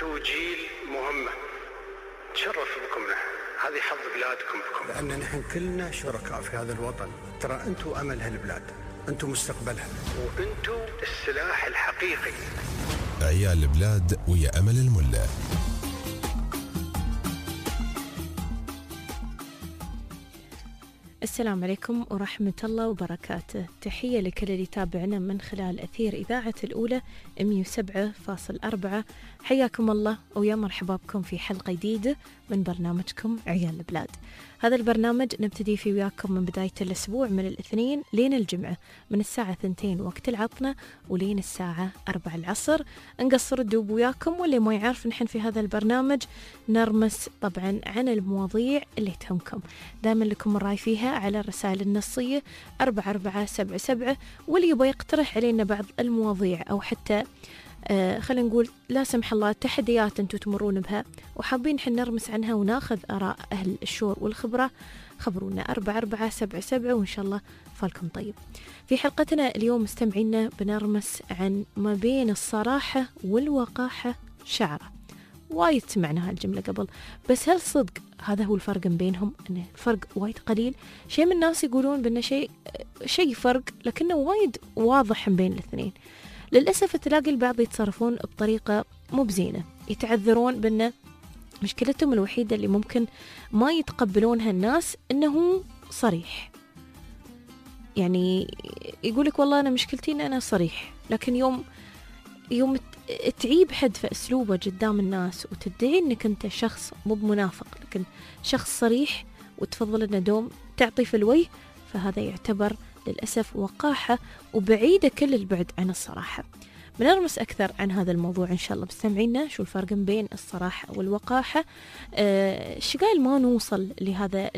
أنتوا جيل مهمة، تشرف بكم نحن، هذه حظ بلادكم بكم، لأن نحن كلنا شركاء في هذا الوطن. ترى أنتوا أمل هالبلاد، أنتوا مستقبلها، وأنتوا السلاح الحقيقي. عيال البلاد ويا أمل الملا. السلام عليكم ورحمة الله وبركاته. تحية لكل اللي يتابعنا من خلال أثير إذاعة الأولى 107.4. حياكم الله ويا مرحبا بكم في حلقة جديدة من برنامجكم عيال البلاد. هذا البرنامج نبتدي فيه وياكم من بداية الأسبوع من الاثنين لين الجمعة من الساعة 2 وقت العطنة ولين الساعة 4 العصر. نقصر الدوب وياكم، واللي ما يعرف نحن في هذا البرنامج نرمس طبعا عن المواضيع اللي تهمكم. دائما لكم الرأي فيها على الرسائل النصية 4477، واللي يبغى يقترح علينا بعض المواضيع أو حتى خلينا نقول لا سمح الله تحديات أنتم تمرون بها وحابين نحن نرمس عنها وناخذ آراء أهل الشور والخبرة، خبرونا 4477 وإن شاء الله فالكم طيب. في حلقتنا اليوم مستمعينا بنرمس عن ما بين الصراحة والوقاحة شعرة. وايد سمعنا هالجملة قبل، بس هل صدق هذا هو الفرق بينهم؟ أن الفرق وايد قليل. شيء من الناس يقولون بأنه شيء فرق لكنه وايد واضح بين الاثنين. للأسف تلاقي البعض يتصرفون بطريقة مو بزينة، يتعذرون بأن مشكلتهم الوحيدة اللي ممكن ما يتقبلونها الناس أنه صريح. يعني يقولك والله أنا مشكلتي أن أنا صريح، لكن يوم تعيب حد في أسلوبه قدام الناس وتدعي أنك أنت شخص مو بمنافق لكن شخص صريح وتفضل أن دوم تعطي في الوجه، فهذا يعتبر للأسف وقاحة وبعيدة كل البعد عن الصراحة. بنرمس أكثر عن هذا الموضوع إن شاء الله، بستمعينا شو الفرق بين الصراحة والوقاحة. شقال ما نوصل لهذا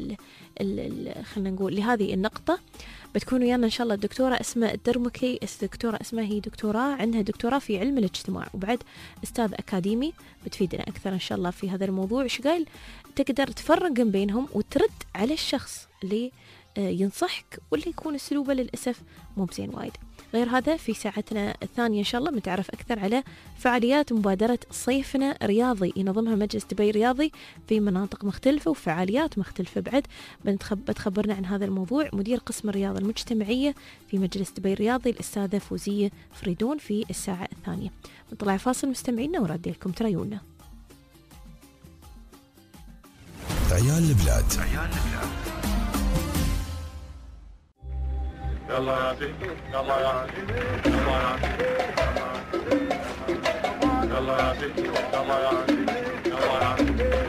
خلينا نقول لهذه النقطة بتكون ويانا إن شاء الله الدكتورة أسماء الدرمكي. الدكتورة أسماء هي عندها دكتوراه في علم الاجتماع وبعد أستاذ أكاديمي، بتفيدنا أكثر إن شاء الله في هذا الموضوع. شقال تقدر تفرق بينهم وترد على الشخص اللي ينصحك واللي يكون أسلوبه للأسف مو بزين وايد. غير هذا في ساعتنا الثانية إن شاء الله بنتعرف أكثر على فعاليات مبادرة صيفنا رياضي ينظمها مجلس دبي رياضي في مناطق مختلفة وفعاليات مختلفة. بعد بتخبرنا عن هذا الموضوع مدير قسم الرياضة المجتمعية في مجلس دبي الرياضي الأستاذة فوزية فريدون في الساعة الثانية. نطلع فاصل مستمعينا وردي لكم تريونا. عيال البلاد. يلا يا عزيز، يلا يا عزيز، يلا يا عزيز، يلا يا عزيز، يلا يا عزيز، يلا يا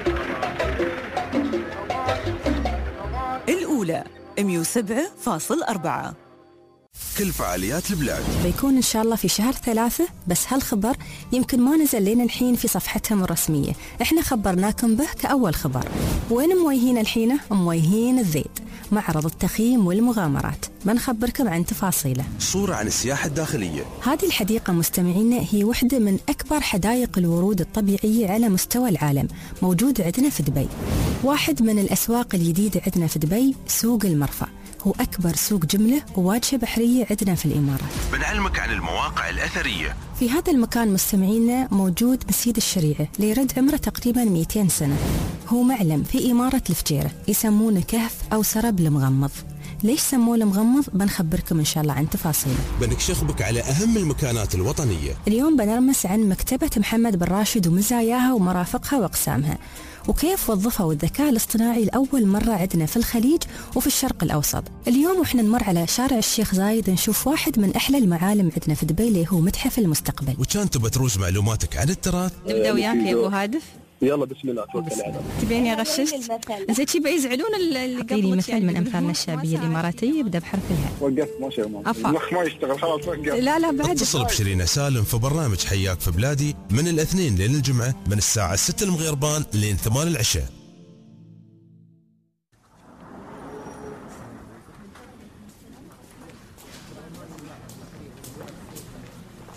عزيز. الأولى 107.4. كل فعاليات البلاد بيكون إن شاء الله في شهر 3، بس هالخبر يمكن ما نزل لين الحين في صفحتهم الرسمية. احنا خبرناكم به كأول خبر. وين مويهين الحين؟ مويهين الزيت، معرض التخييم والمغامرات، بنخبركم عن تفاصيله. صورة عن السياحة الداخلية. هذه الحديقة مستمعينا هي واحدة من أكبر حدائق الورود الطبيعية على مستوى العالم، موجود عندنا في دبي. واحد من الأسواق الجديدة عندنا في دبي سوق المرفأ، هو أكبر سوق جملة وواجهة بحرية عندنا في الإمارات. بنعلمك عن المواقع الأثرية. في هذا المكان مستمعينا موجود مسجد الشريعة اللي يرد عمره تقريبا 200 سنة. هو معلم في إمارة الفجيرة، يسمونه كهف أو سرب المغمض. ليش سموه المغمض؟ بنخبركم إن شاء الله عن تفاصيله. بنكشخ بك على أهم المكانات الوطنية. اليوم بنرمس عن مكتبة محمد بن راشد ومزاياها ومرافقها وأقسامها، وكيف وظفوا الذكاء الاصطناعي لأول مرة عندنا في الخليج وفي الشرق الأوسط. اليوم وإحنا نمر على شارع الشيخ زايد نشوف واحد من أحلى المعالم عندنا في دبي اللي هو متحف المستقبل. وكان تبى تروج معلوماتك عن التراث. نبدأ وياك يا أبو هادف. يلا بسم الله توكل على الله. تبيني غششت؟ زين شي بيزعلون اللي قبل مثل يعني من أمثالنا الشعبية الإماراتية يبدأ بحرف الهاء. وقفت ما شاء الله. المخ ما يشتغل خلاص وقف. لا بعد. اتصل بشيرين سالم في برنامج حياك في بلادي من الاثنين لين الجمعة من الساعة 6 المغربان لين 8 العشاء.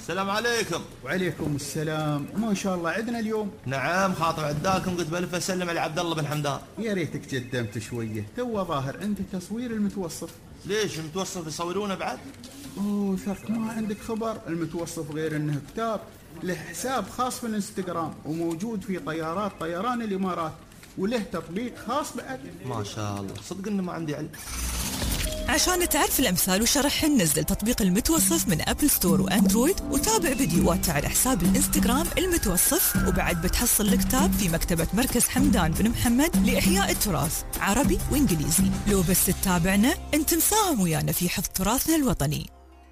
السلام عليكم. وعليكم السلام. ما شاء الله عندنا اليوم. نعم خاطر عداكم، قلت بلف اسلم على عبد الله بن حمدان. يا ريتك قدمت شويه، تو ظاهر عندك تصوير المتوصف. ليش المتوصف يصورونه بعد؟ اوه ثق ما عندك خبر، المتوصف غير انه كتاب له حساب خاص في الانستغرام وموجود في طيارات طيران الامارات وله تطبيق خاص بعد. ما شاء الله، صدق انه ما عندي علم. عشان تعرف الأمثال وشرحهن نزل تطبيق المتوصف من أبل ستور وأندرويد وتابع فيديوهات على حساب الإنستغرام المتوصف. وبعد بتحصل الكتاب في مكتبة مركز حمدان بن محمد لإحياء التراث عربي وإنجليزي. لو بس تتابعنا أنت مساهم ويانا في حفظ تراثنا الوطني.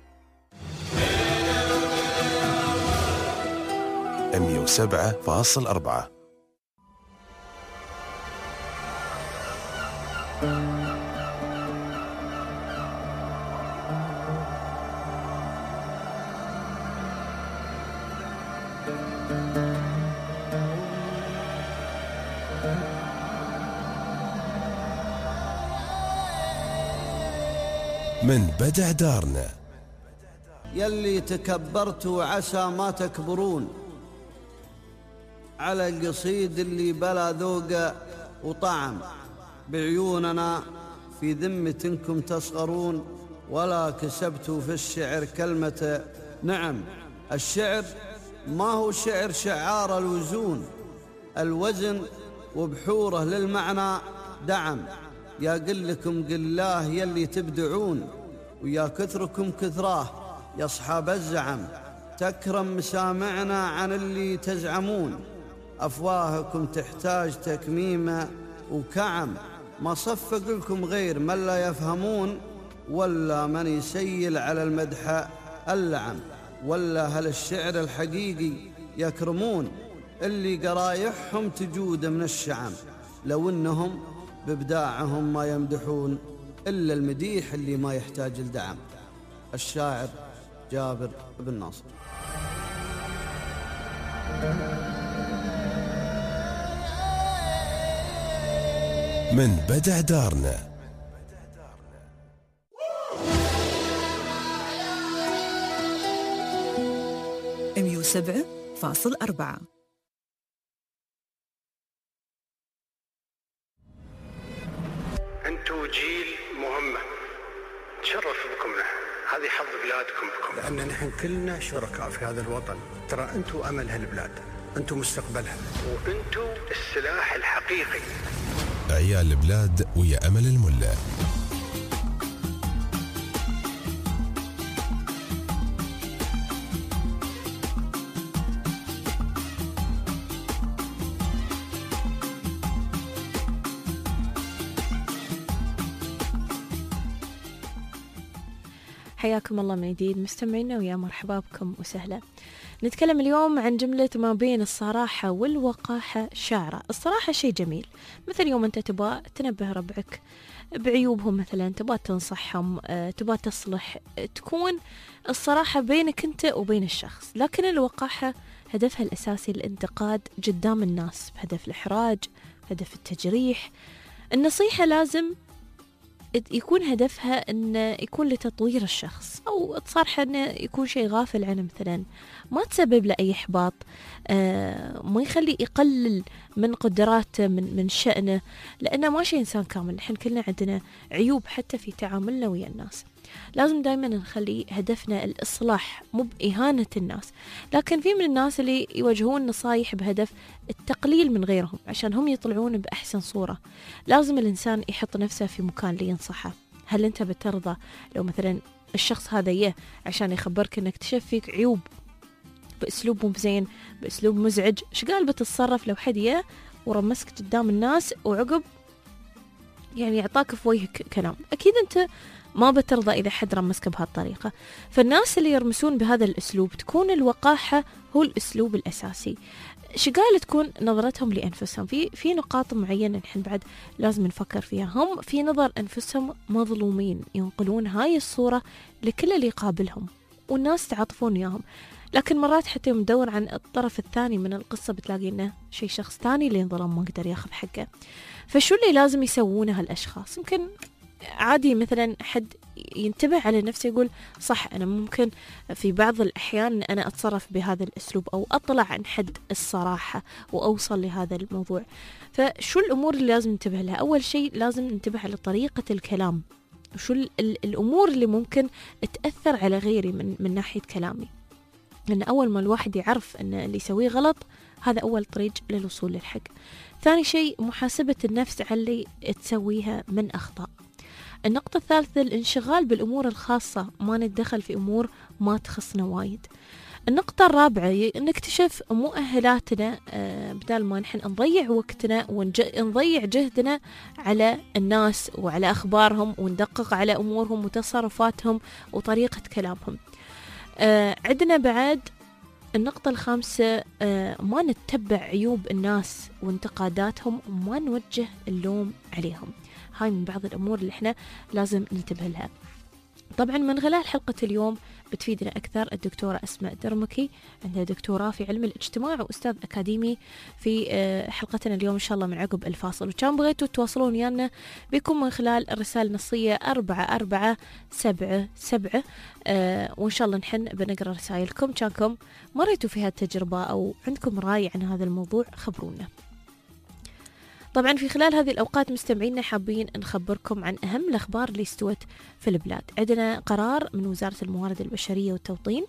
107.4 من بدع دارنا. يلي تكبرتوا عسى ما تكبرون، على القصيد اللي بلا ذوق وطعم، بعيوننا في ذمتكم تصغرون، ولا كسبتوا في الشعر كلمة نعم. الشعر ما هو شعر شعار الوزون، الوزن وبحوره للمعنى دعم. يا قلكم قلاه يلي تبدعون، ويا كثركم كثراه يا أصحاب الزعم. تكرم مسامعنا عن اللي تزعمون، أفواهكم تحتاج تكميمة وكعم. ما صفق لكم غير من لا يفهمون، ولا من يسيل على المدح اللعم. ولا هل الشعر الحقيقي يكرمون، اللي قرايحهم تجود من الشعم. لو إنهم بإبداعهم ما يمدحون، إلا المديح اللي ما يحتاج الدعم. الشاعر جابر بن ناصر. من بدع دارنا. 107.4 أنتوا جيل مهمة، تشرف بكم نحن، هذه حظ بلادكم بكم، لأن نحن كلنا شركاء في هذا الوطن. ترى أنتوا أمل هالبلاد، أنتوا مستقبلها، وأنتوا السلاح الحقيقي. عيال البلاد ويا أمل الملا. حياكم الله من جديد مستمعينا، ويا مرحبا بكم وسهلا. نتكلم اليوم عن جملة ما بين الصراحة والوقاحة شعرة. الصراحة شيء جميل، مثل يوم أنت تبغى تنبه ربعك بعيوبهم، مثلا تبغى تنصحهم، تبغى تصلح، تكون الصراحة بينك أنت وبين الشخص. لكن الوقاحة هدفها الأساسي الانتقاد قدام الناس، بهدف الإحراج، هدف التجريح. النصيحة لازم يكون هدفها أن يكون لتطوير الشخص، أو تصارحه أنه يكون شيء غافل عنه، مثلا ما تسبب له أي إحباط، ما يخلي يقلل من قدراته، من شأنه، لأنه ما شيء إنسان كامل. نحن كلنا عندنا عيوب حتى في تعاملنا ويا الناس. لازم دائما نخلي هدفنا الإصلاح، مو بإهانة الناس. لكن في من الناس اللي يوجهون نصايح بهدف التقليل من غيرهم عشان هم يطلعون بأحسن صورة. لازم الإنسان يحط نفسه في مكان لينصحه. هل أنت بترضى لو مثلا الشخص هذا عشان يخبرك أنك اكتشف فيك عيوب بأسلوب مو زين، بأسلوب مزعج، شقال بتتصرف لو حد ورمسك قدام الناس وعقب يعني يعطاك في وجهك كلام؟ أكيد أنت ما بترضى إذا حد رمسك بهالطريقة. فالناس اللي يرمسون بهذا الأسلوب تكون الوقاحة هو الأسلوب الأساسي. شقال تكون نظرتهم لأنفسهم في نقاط معينة نحن بعد لازم نفكر فيها. هم في نظر أنفسهم مظلومين، ينقلون هاي الصورة لكل اللي يقابلهم، والناس تعاطفون وياهم. لكن مرات حتى يوم ندور عن الطرف الثاني من القصة بتلاقي إنه شيء شخص ثاني اللي انظلم ما قدر ياخذ حقه. فشو اللي لازم يسوونه هالأشخاص؟ يمكن عادي مثلا حد ينتبه على نفسه يقول صح أنا ممكن في بعض الأحيان أنا أتصرف بهذا الأسلوب أو أطلع عن حد الصراحة وأوصل لهذا الموضوع. فشو الأمور اللي لازم ننتبه لها؟ أول شيء لازم ننتبه على طريقة الكلام، شو الأمور اللي ممكن تأثر على غيري من ناحية كلامي، لأن أول ما الواحد يعرف أن اللي يسويه غلط هذا أول طريق للوصول للحق. ثاني شيء محاسبة النفس على اللي تسويها من أخطاء. النقطة الثالثة الانشغال بالأمور الخاصة، ما نتدخل في أمور ما تخصنا وايد. النقطة الرابعة نكتشف مؤهلاتنا بدل ما نحن نضيع وقتنا ونضيع جهدنا على الناس وعلى أخبارهم وندقق على أمورهم وتصرفاتهم وطريقة كلامهم. عندنا بعد النقطة الخامسة ما نتبع عيوب الناس وانتقاداتهم وما نوجه اللوم عليهم. هاي من بعض الأمور اللي احنا لازم ننتبه لها. طبعا من خلال حلقة اليوم بتفيدنا أكثر الدكتورة أسماء درمكي، عندها دكتوراه في علم الاجتماع وأستاذ أكاديمي في حلقتنا اليوم إن شاء الله من عقب الفاصل. وكان بغيتوا تواصلون ويانا بكم من خلال الرسالة النصية 4477 وإن شاء الله نحن بنقرأ رسائلكم. كانكم مريتوا في هذه التجربة أو عندكم رأي عن هذا الموضوع خبرونا. طبعا في خلال هذه الأوقات مستمعينا حابين نخبركم عن أهم الأخبار اللي استوت في البلاد. عندنا قرار من وزارة الموارد البشرية والتوطين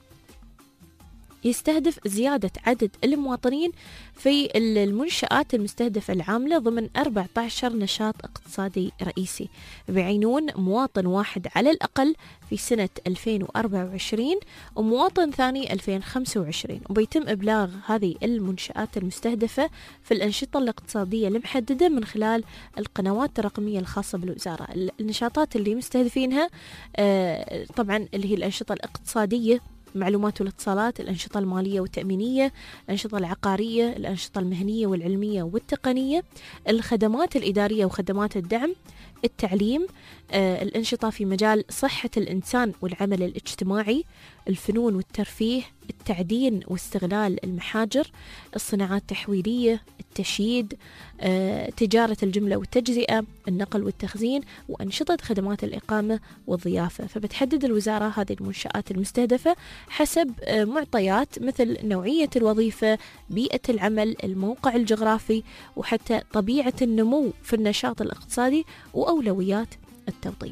يستهدف زيادة عدد المواطنين في المنشآت المستهدفة العاملة ضمن 14 نشاط اقتصادي رئيسي، بيعينون مواطن واحد على الأقل في سنة 2024 ومواطن ثاني 2025، وبيتم إبلاغ هذه المنشآت المستهدفة في الأنشطة الاقتصادية المحددة من خلال القنوات الرقمية الخاصة بالوزارة. النشاطات اللي مستهدفينها طبعا اللي هي الأنشطة الاقتصادية، معلومات والاتصالات، الأنشطة المالية والتأمينية، الأنشطة العقارية، الأنشطة المهنية والعلمية والتقنية، الخدمات الإدارية وخدمات الدعم، التعليم، الأنشطة في مجال صحة الإنسان والعمل الاجتماعي، الفنون والترفيه، التعدين واستغلال المحاجر، الصناعات التحويلية، التشييد، تجارة الجملة والتجزئة، النقل والتخزين، وأنشطة خدمات الإقامة والضيافة. فبتحدد الوزارة هذه المنشآت المستهدفة حسب معطيات مثل نوعية الوظيفة، بيئة العمل، الموقع الجغرافي، وحتى طبيعة النمو في النشاط الاقتصادي وأولويات التوطين.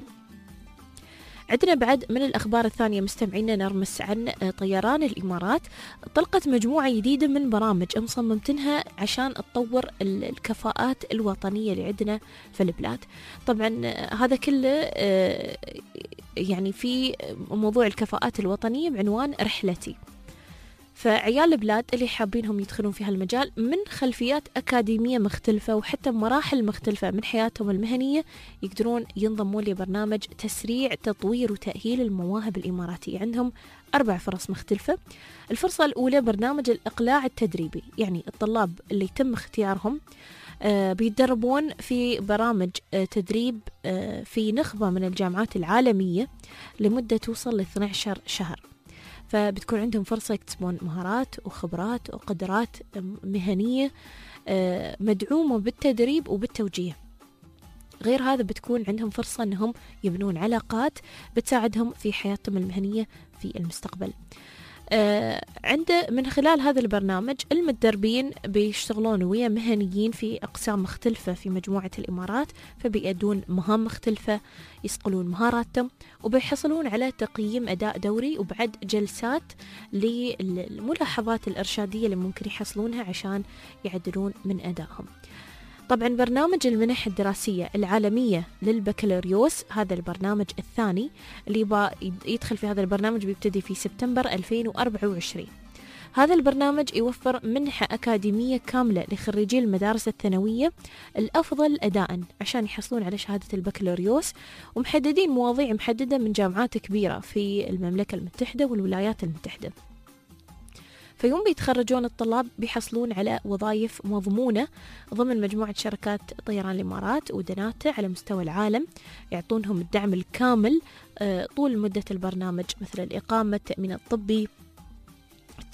عندنا بعد من الأخبار الثانية مستمعينا نرمس عن طيران الإمارات طلقت مجموعة جديدة من برامج مصممتنها عشان تطور الكفاءات الوطنية اللي عندنا في البلاد. طبعا هذا كله يعني في موضوع الكفاءات الوطنية بعنوان رحلتي. فعيال البلاد اللي حابينهم يدخلون في هالمجال من خلفيات أكاديمية مختلفة وحتى مراحل مختلفة من حياتهم المهنية يقدرون ينضمون لبرنامج تسريع تطوير وتأهيل المواهب الإماراتية. عندهم 4 فرص مختلفة. الفرصة الأولى برنامج الإقلاع التدريبي، يعني الطلاب اللي يتم اختيارهم بيتدربون في برامج تدريب في نخبة من الجامعات العالمية لمدة توصل ل 12 شهر. فبتكون عندهم فرصة يكتسبون مهارات وخبرات وقدرات مهنية مدعومة بالتدريب وبالتوجيه. غير هذا بتكون عندهم فرصة أنهم يبنون علاقات بتساعدهم في حياتهم المهنية في المستقبل. من خلال هذا البرنامج المتدربين بيشتغلون ويا مهنيين في أقسام مختلفة في مجموعة الإمارات، فبيأدون مهام مختلفة، يصقلون مهاراتهم، وبيحصلون على تقييم أداء دوري وبعد جلسات للملاحظات الإرشادية اللي ممكن يحصلونها عشان يعدلون من أدائهم. طبعا برنامج المنح الدراسية العالمية للبكالوريوس هذا البرنامج الثاني اللي يدخل في هذا البرنامج بيبتدي في سبتمبر 2024. هذا البرنامج يوفر منحة أكاديمية كاملة لخريجي المدارس الثانوية الأفضل أداء عشان يحصلون على شهادة البكالوريوس، ومحددين مواضيع محددة من جامعات كبيرة في المملكة المتحدة والولايات المتحدة. فيوم بيتخرجون الطلاب بيحصلون على وظائف مضمونة ضمن مجموعة شركات طيران الإمارات ودناتا على مستوى العالم، يعطونهم الدعم الكامل طول مدة البرنامج، مثل الإقامة، التأمين الطبي،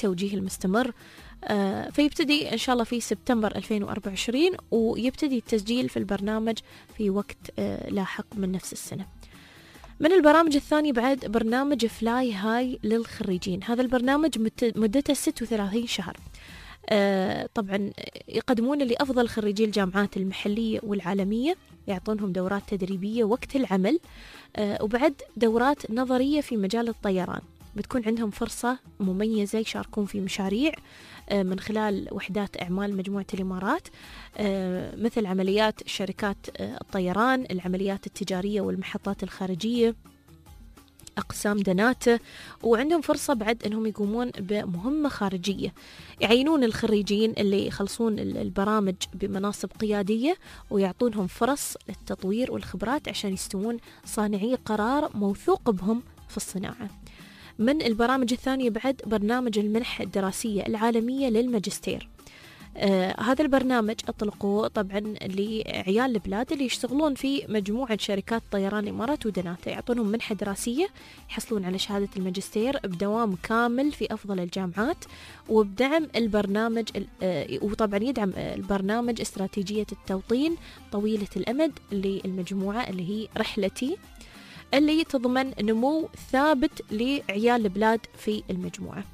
بالتوجيه المستمر. فيبتدي إن شاء الله في سبتمبر 2024 ويبتدي التسجيل في البرنامج في وقت لاحق من نفس السنة. من البرامج الثانية بعد برنامج فلاي هاي للخريجين. هذا البرنامج مدته 36 شهر. طبعا يقدمون لأفضل خريجي الجامعات المحلية والعالمية، يعطونهم دورات تدريبية وقت العمل وبعد دورات نظرية في مجال الطيران. بتكون عندهم فرصة مميزة يشاركون في مشاريع من خلال وحدات أعمال مجموعة الإمارات، مثل عمليات شركات الطيران، العمليات التجارية والمحطات الخارجية، أقسام دناته. وعندهم فرصة بعد أنهم يقومون بمهمة خارجية، يعينون الخريجين اللي يخلصون البرامج بمناصب قيادية ويعطونهم فرص للتطوير والخبرات عشان يستوون صانعي قرار موثوق بهم في الصناعة. من البرامج الثانية بعد برنامج المنحة الدراسية العالمية للماجستير. هذا البرنامج أطلقوه طبعا لعيال البلاد اللي يشتغلون في مجموعة شركات طيران الإمارات ودناته، يعطونهم منحة دراسية يحصلون على شهادة الماجستير بدوام كامل في أفضل الجامعات وبدعم البرنامج. وطبعا يدعم البرنامج استراتيجية التوطين طويلة الأمد للمجموعة اللي هي رحلتي، اللي تضمن نمو ثابت لعيال البلاد في المجموعة.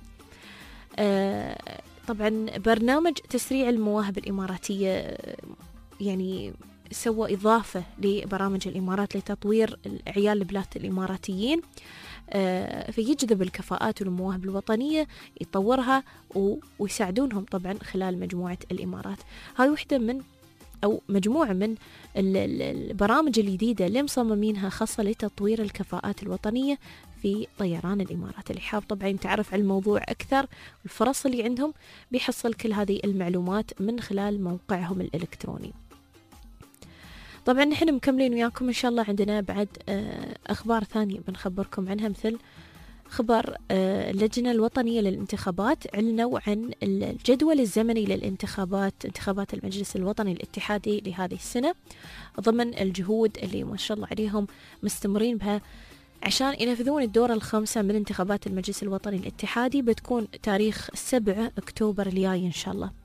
طبعا برنامج تسريع المواهب الإماراتية يعني سوى إضافة لبرامج الإمارات لتطوير عيال البلاد الإماراتيين، فيجذب الكفاءات والمواهب الوطنية يطورها ويساعدونهم طبعا خلال مجموعة الإمارات. هاي واحدة من أو مجموعة من البرامج الجديدة اللي مصممينها خاصة لتطوير الكفاءات الوطنية في طيران الإمارات. اللي حاب طبعا يتعرف على الموضوع أكثر والفرص اللي عندهم بيحصل كل هذه المعلومات من خلال موقعهم الإلكتروني. طبعا نحن مكملين وياكم إن شاء الله، عندنا بعد أخبار ثانية بنخبركم عنها، مثل خبر اللجنة الوطنية للانتخابات أعلنوا عن الجدول الزمني للانتخابات، انتخابات المجلس الوطني الاتحادي لهذه السنة، ضمن الجهود اللي ما شاء الله عليهم مستمرين بها عشان ينفذون الدورة الخامسة من انتخابات المجلس الوطني الاتحادي. بتكون تاريخ 7 أكتوبر الجاي إن شاء الله.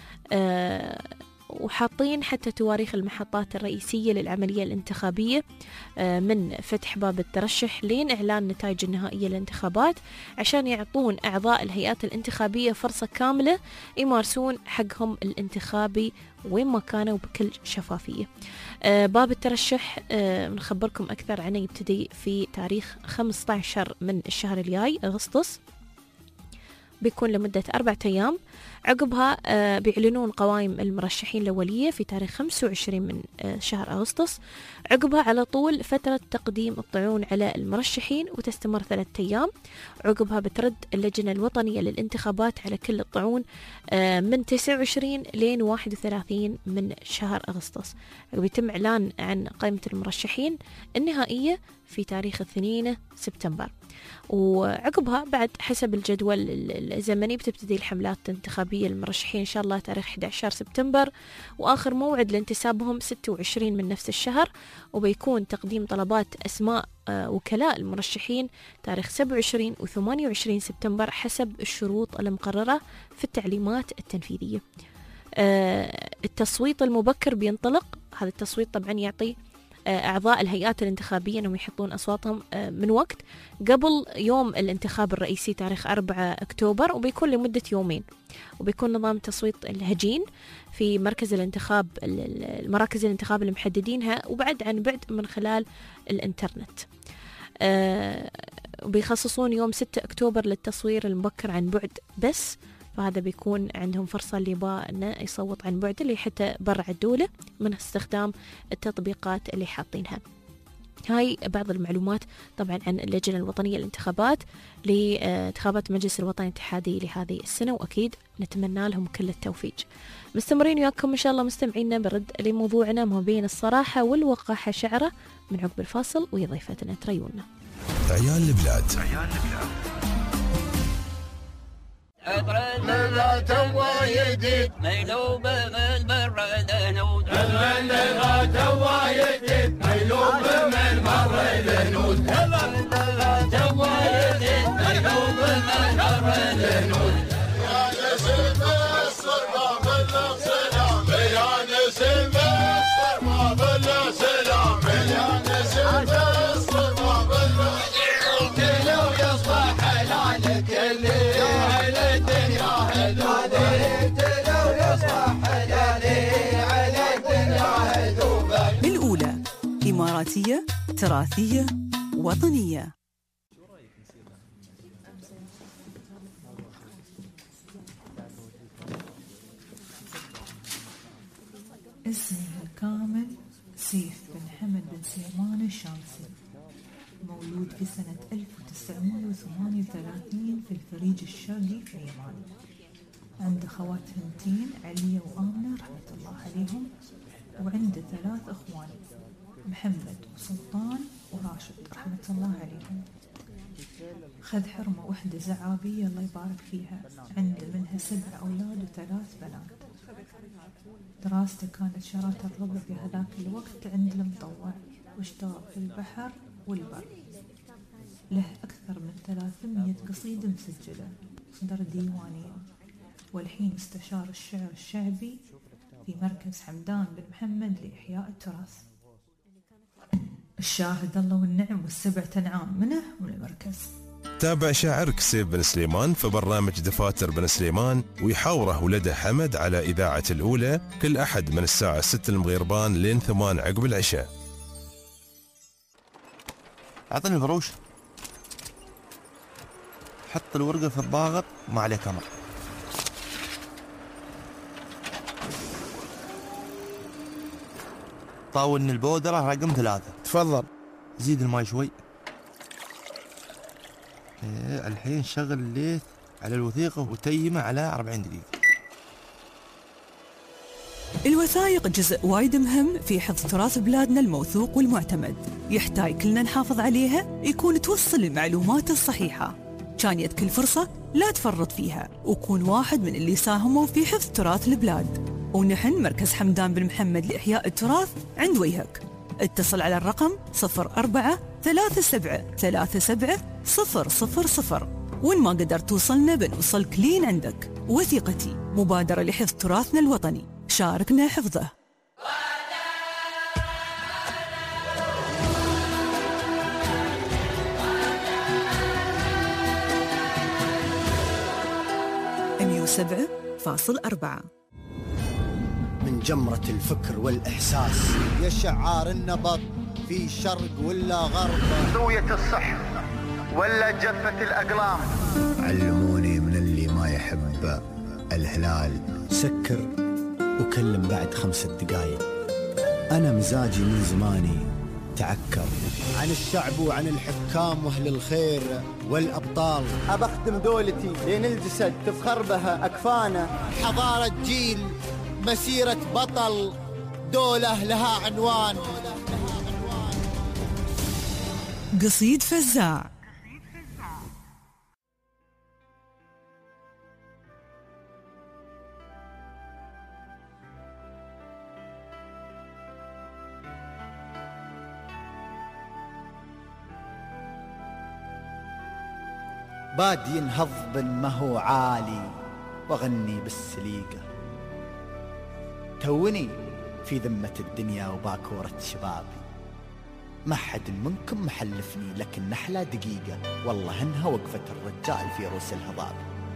وحاطين حتى تواريخ المحطات الرئيسية للعملية الانتخابية من فتح باب الترشح لين إعلان النتائج النهائية للانتخابات، عشان يعطون أعضاء الهيئات الانتخابية فرصة كاملة يمارسون حقهم الانتخابي وين ما كانوا بكل شفافية. باب الترشح نخبركم أكثر عنه يبتدي في تاريخ 15 من الشهر الجاي أغسطس، بيكون لمدة 4 أيام. عقبها بيعلنون قوائم المرشحين الأولية في تاريخ 25 من شهر أغسطس. عقبها على طول فترة تقديم الطعون على المرشحين وتستمر 3 أيام. عقبها بترد اللجنة الوطنية للانتخابات على كل الطعون من 29 لين 31 من شهر أغسطس. بيتم إعلان عن قائمة المرشحين النهائية في تاريخ 2 سبتمبر. وعقبها بعد حسب الجدول الزمني بتبتدي الحملات الانتخابية للمرشحين إن شاء الله تاريخ 11 سبتمبر، وآخر موعد لانتسابهم 26 من نفس الشهر. وبيكون تقديم طلبات أسماء وكلاء المرشحين تاريخ 27 و28 سبتمبر حسب الشروط المقررة في التعليمات التنفيذية. التصويت المبكر بينطلق. هذا التصويت طبعا يعطي أعضاء الهيئات الانتخابية أنهم يحطون أصواتهم من وقت قبل يوم الانتخاب الرئيسي تاريخ 4 أكتوبر، وبيكون لمدة يومين. وبيكون نظام تصويت الهجين في مركز الانتخاب، المراكز الانتخاب اللي محددينها، وبعد عن بعد من خلال الإنترنت. وبيخصصون يوم 6 أكتوبر للتصوير المبكر عن بعد بس، فهذا بيكون عندهم فرصة اللي يبغى انه يصوت عن بعد اللي حتى برا الدولة من استخدام التطبيقات اللي حاطينها. هاي بعض المعلومات طبعا عن اللجنة الوطنية للانتخابات لانتخابات مجلس الوطني الاتحادي لهذه السنة، وأكيد نتمنى لهم كل التوفيق. مستمرين وياكم إن شاء الله مستمعينا برد لموضوعنا ما بين الصراحة والوقاحة شعرة من عقب الفاصل، وهي ضيفتنا تريونا. عيال البلاد. ذات وايد ميلوب من مر الهنود ذات وايد ميلوب من مر الهنود ذات وايد ميلوب من مر الهنود يا نسيم مصر ما بلغ سلام يا نسيم مصر ما بلغ سلام يا نسيم مصر ما بلغ لو يصبح حلالك اللي الأولى إماراتية تراثية وطنية. اسمه الكامل سيف بن حمد بن سليمان الشامسي، مولود في سنة 1938 في الفريج الشرقي في اليمن. عنده خوات بنتين علية وآمنة رحمة الله عليهم، وعنده 3 أخوان محمد وسلطان وراشد رحمة الله عليهم. خذ حرمة وحدة زعابية الله يبارك فيها، عنده منها 7 أولاد و3 بنات. دراسته كانت شراكة الربع في هذاك الوقت عند المطوع، واشتغل في البحر والبر. له أكثر من 300 قصيدة مسجلة، صدر ديوانية، والحين استشار الشعر الشعبي في مركز حمدان بن محمد لإحياء التراث. الشاهد الله والنعم وال7 أنعام منه من المركز. تابع شاعرك سيف بن سليمان في برنامج دفاتر بن سليمان، ويحاوره ولده حمد على إذاعة الأولى كل أحد من الساعة 6 المغيربان لين 8 عقب العشاء. أعطني البروش، حط الورقة في الضاغط ما عليه كمر. طاولني البودرة رقم 3. تفضل. زيد الماي شوي. الحين شغل الليث على الوثيقة وتيمه على 40 دقيقة. الوثائق جزء وايد مهم في حفظ تراث بلادنا الموثوق والمعتمد، يحتاج كلنا نحافظ عليها، يكون توصل المعلومات الصحيحة. كان يد كل فرصة لا تفرط فيها، وكون واحد من اللي ساهموا في حفظ تراث البلاد. ونحن مركز حمدان بن محمد لإحياء التراث عند وجهك. اتصل على الرقم 04-3737-000. وإن ما قدرت توصلنا بنوصلك لين عندك. وثيقتي مبادرة لحفظ تراثنا الوطني، شاركنا حفظه. .4 من جمرة الفكر والإحساس يا شعار النبض في شرق ولا غرب، زوية الصح ولا جفة الأقلام. علموني من اللي ما يحب الهلال سكر وكلم بعد 5 دقايق. أنا مزاجي من زماني تعكر عن الشعب وعن الحكام وأهل الخير والأبطال. أبخدم دولتي لين الجسد تفخر بها أكفانا. حضارة جيل، مسيرة بطل، دولة لها عنوان. قصيد فزاع. باد ينهض ما هو عالي وغني بالسليقة. توني في ذمة الدنيا وباكورة شبابي، ما حد منكم محلفني لكن نحلى دقيقة، والله انها وقفة الرجال في روس الهضاب.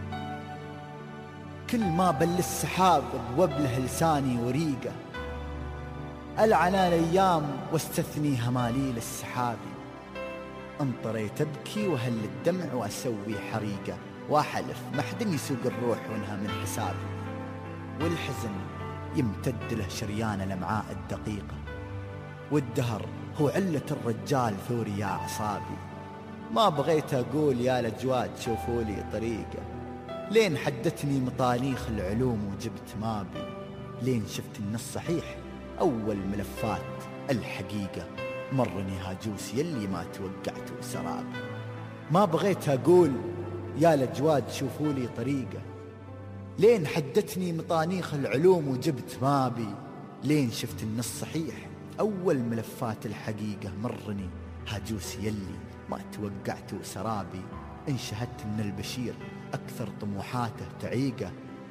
كل ما بل السحاب بوبله لساني وريقة، ألعن الأيام واستثني هماليل السحابي. انطريت أبكي وهل الدمع وأسوي حريقة، وأحلف ما حد يسوق الروح وانها من حسابي. والحزن يمتد له شريان الأمعاء الدقيقة، والدهر هو علة الرجال ثوري يا أعصابي. ما بغيت أقول يا لجواد شوفوا لي طريقة، لين حدتني مطانيخ العلوم وجبت مابي. لين شفت إن الصحيح أول ملفات الحقيقة، مرني هاجوس يلي ما توقعت سرابي. ما بغيت أقول يا لجواد شوفوا لي طريقة. لين حدتني مطانيخ العلوم وجبت مابي، لين شفت إن الصحيح أول ملفات الحقيقة مرني هاجوس يلي ما توقعت سرابي. إن شهدت إن البشير أكثر طموحاته تعيقه،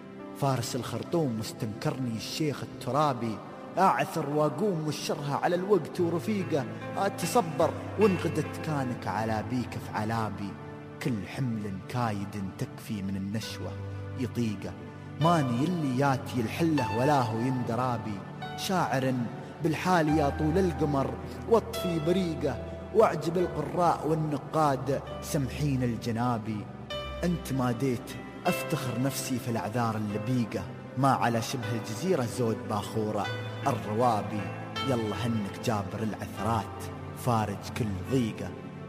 فارس الخرطوم مستنكرني الشيخ الترابي. أعثر وأقوم والشرها على الوقت ورفيقه، أتصبر وانغدت كانك على بيك في علابي. كل حمل كايد تكفي من النشوة يطيقه، ماني اللي ياتي الحله ولا هو يندرابي. شاعر بالحال يا طول القمر واطفي بريقه، واعجب القراء والنقاد سمحين الجنابي. انت ما ديت افتخر نفسي في الاعذار اللبيقه، ما على شبه الجزيره زود باخوره الروابي. يلا هنك جابر العثرات فارج كل ضيقه،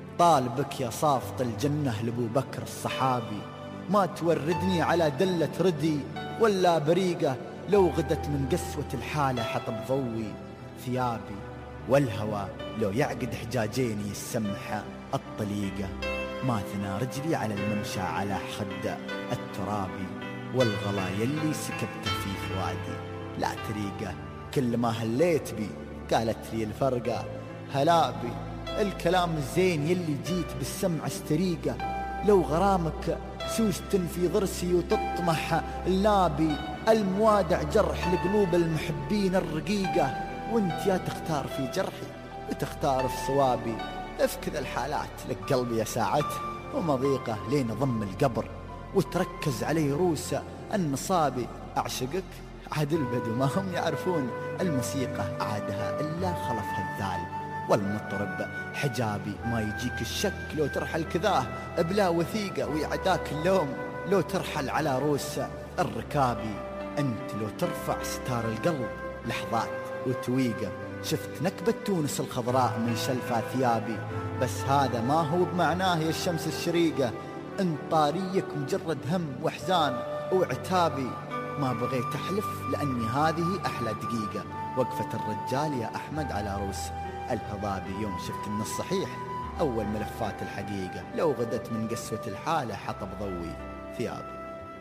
طالبك يا صافط الجنه لابو بكر الصحابي. ما توردني على دلة ردي ولا بريقة، لو غدت من قسوة الحالة حطب ضوي ثيابي. والهوى لو يعقد حجاجيني السمحة الطليقة، ما ثنى رجلي على الممشى على خد الترابي. والغلا يلي سكبت في فوادي لا تريقة، كل ما هليت بي قالت لي الفرقة هلابي. الكلام الزين يلي جيت بالسمع استريقة، لو غرامك سوست في ضرسي وتطمح اللابي. الموادع جرح لقلوب المحبين الرقيقة، وانت يا تختار في جرحي وتختار في صوابي. افكذ الحالات لك قلبي يا ساعته ومضيقة لين ضم القبر، وتركز علي روسة النصابي. أعشقك عاد البدو ما هم يعرفون الموسيقى عادها إلا خلفها الذال. والمطرب حجابي ما يجيك الشك لو ترحل كذاه بلا وثيقة، ويعداك اللوم لو ترحل على روس الركابي. أنت لو ترفع ستار القلب لحظات وتويقة، شفت نكبة تونس الخضراء من شلفة ثيابي. بس هذا ما هو بمعناه يا الشمس الشريقة، انت طاريك مجرد هم وحزان وعتابي. ما بغيت أحلف لأني هذه أحلى دقيقة، وقفة الرجال يا أحمد على روس الهضابي. يوم شفت إن الصحيح أول ملفات الحقيقة، لو غدت من قسوة الحالة حطب ضوي ثيابي.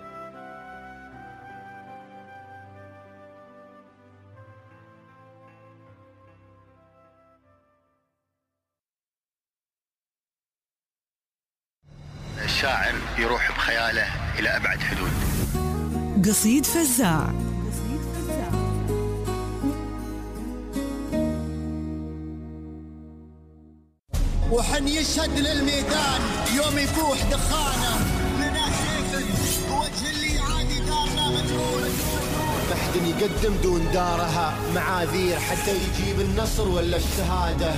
الشاعر يروح بخياله إلى أبعد حدود. قصيد فزاع. وحن يشهد للميدان يوم يفوح دخانه، لنا سيف وجه اللي عادي دارنا مجنون. بحد يقدم دون دارها معاذير حتى يجيب النصر ولا الشهادة.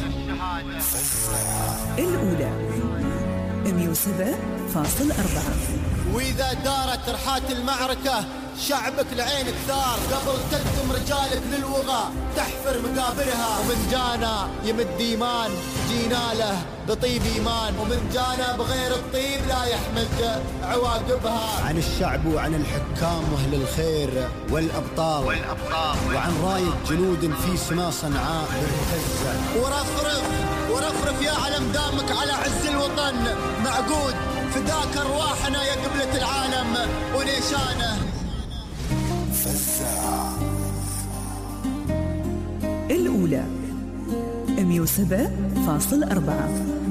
الأولى 107.4. وإذا دارت رحات المعركة شعبك لعينك ثار، قبل تقدم رجالك للوغى تحفر مقابرها. ومن جانا يمد إيمان جينا له بطيب إيمان، ومن جانا بغير الطيب لا يحمد عواقبها. عن الشعب وعن الحكام وأهل الخير والأبطال وعن راية جنود في سما صنعاء مرتزة. ورفرف يا علم دامك على عز الوطن معقود، فداك أرواحنا يا قبلة العالم ونيشانه. الأولى 107.4.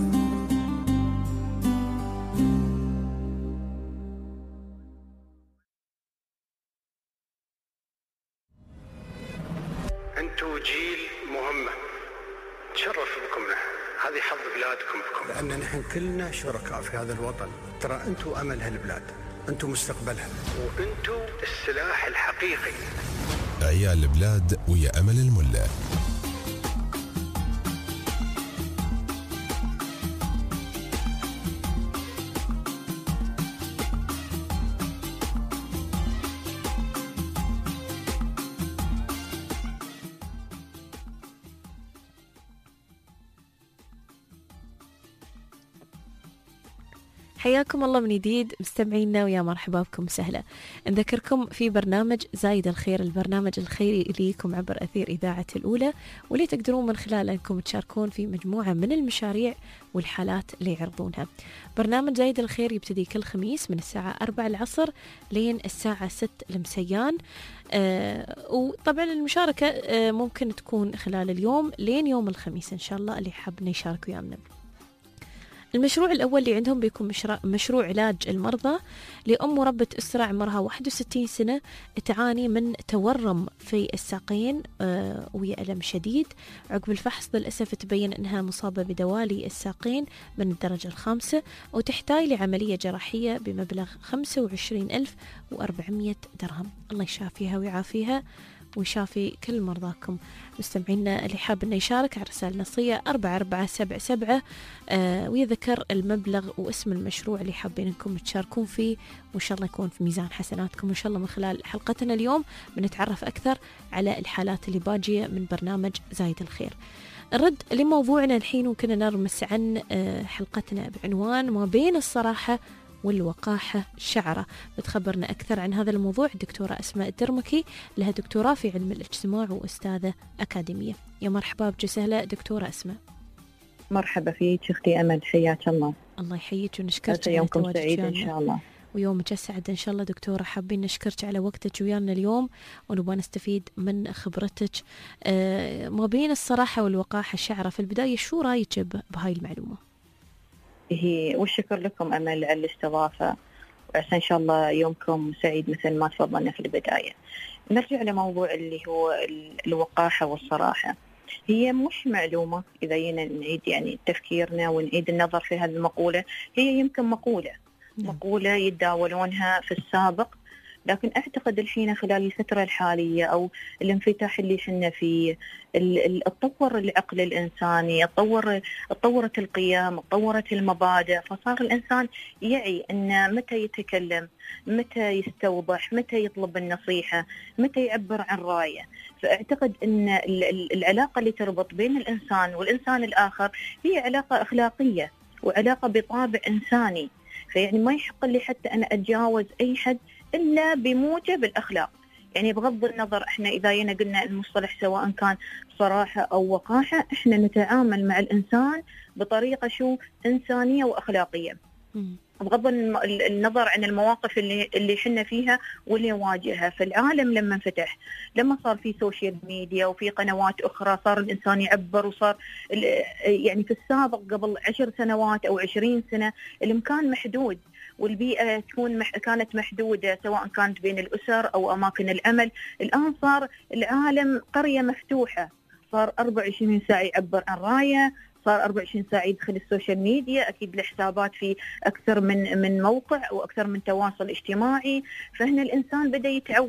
أنتوا جيل مهمة تشرف بكم نحن، هذه حظ بلادكم بكم، لأن نحن كلنا شركاء في هذا الوطن. ترى أنتوا أمل هالبلاد، أنتوا مستقبلها، وأنتوا السلاح الحقيقي. عيال البلاد ويا أمل الملا. حياكم الله من جديد مستمعينا ويا مرحبا بكم سهلة. نذكركم في برنامج زايد الخير، البرنامج الخيري اللي يكم عبر أثير إذاعة الأولى، واللي تقدرون من خلاله أنكم تشاركون في مجموعة من المشاريع والحالات اللي يعرضونها. برنامج زايد الخير يبتدي كل خميس من الساعة 4 العصر لين الساعة 6 المسيان. وطبعا المشاركة ممكن تكون خلال اليوم لين يوم الخميس إن شاء الله اللي حابين يشارك ويانا. المشروع الأول اللي عندهم بيكون مشروع علاج المرضى لأم مربة أسرة عمرها 61 سنة تعاني من تورم في الساقين ويا ألم شديد. عقب الفحص للأسف تبين أنها مصابة بدوالي الساقين من الدرجة الخامسة وتحتاج لعملية جراحية بمبلغ 25,400 درهم. الله يشافيها ويعافيها ويشافي كل مرضاكم. مستمعينا اللي حاب انه يشارك على رسالة نصية 4477 ويذكر المبلغ واسم المشروع اللي حابين انكم تشاركون فيه، وان شاء الله يكون في ميزان حسناتكم. وان شاء الله من خلال حلقتنا اليوم بنتعرف اكثر على الحالات اللي باجية من برنامج زايد الخير. الرد لموضوعنا الحين وكنا نرمس عن حلقتنا بعنوان ما بين الصراحة والوقاحة شعرة. بتخبرنا أكثر عن هذا الموضوع الدكتورة أسماء الدرمكي، لها دكتوراه في علم الاجتماع وأستاذة أكاديمية. يا مرحبا بك سهلة دكتورة أسماء. مرحبا فيك أختي أمل، حياك الله. الله يحييك ونشكرك على يومكم تواجدك سعيد إن شاء الله. ويومك أسعد إن شاء الله دكتورة. حابين نشكرك على وقتك ويانا اليوم ونبغى نستفيد من خبرتك. ما بين الصراحة والوقاحة شعرة، في البداية شو رايك بهاي المعلومة؟ والشكر لكم أمل على الاستضافة، وعسى إن شاء الله يومكم سعيد مثل ما تفضلنا في البداية. نرجع لموضوع اللي هو الوقاحة والصراحة. هي مش معلومة إذا جينا نعيد يعني تفكيرنا ونعيد النظر في هذه المقولة، هي يمكن مقولة يتداولونها في السابق، لكن أعتقد الحين خلال الفترة الحالية أو الانفتاح اللي حنا فيه، تطور العقل الإنساني، تطورت القيم، تطورت المبادئ، فصار الإنسان يعي أن متى يتكلم، متى يستوضح، متى يطلب النصيحة، متى يعبر عن رأيه. فأعتقد أن العلاقة اللي تربط بين الإنسان والإنسان الآخر هي علاقة أخلاقية وعلاقة بطابع إنساني. فيعني ما يحق لي حتى أنا أتجاوز أي حد إلا بموجب الأخلاق. يعني بغض النظر إحنا إذا جينا قلنا المصطلح سواء كان صراحة أو وقاحة، إحنا نتعامل مع الإنسان بطريقة إنسانية وأخلاقية، بغض النظر عن المواقف اللي حنا فيها واللي نواجهها. فالعالم لما انفتح، لما صار في سوشيال ميديا وفي قنوات أخرى، صار الإنسان يعبر، وصار يعني في السابق قبل 10 سنوات أو 20 سنة الإمكان محدود والبيئة كانت محدودة، سواء كانت بين الأسر أو أماكن العمل. الآن صار العالم قرية مفتوحة، صار 24 ساعة يعبر عن رأيه، صار 24 ساعة يدخل السوشيال ميديا، أكيد الحسابات في أكثر من موقع وأكثر من تواصل اجتماعي. فهنا الإنسان بدأ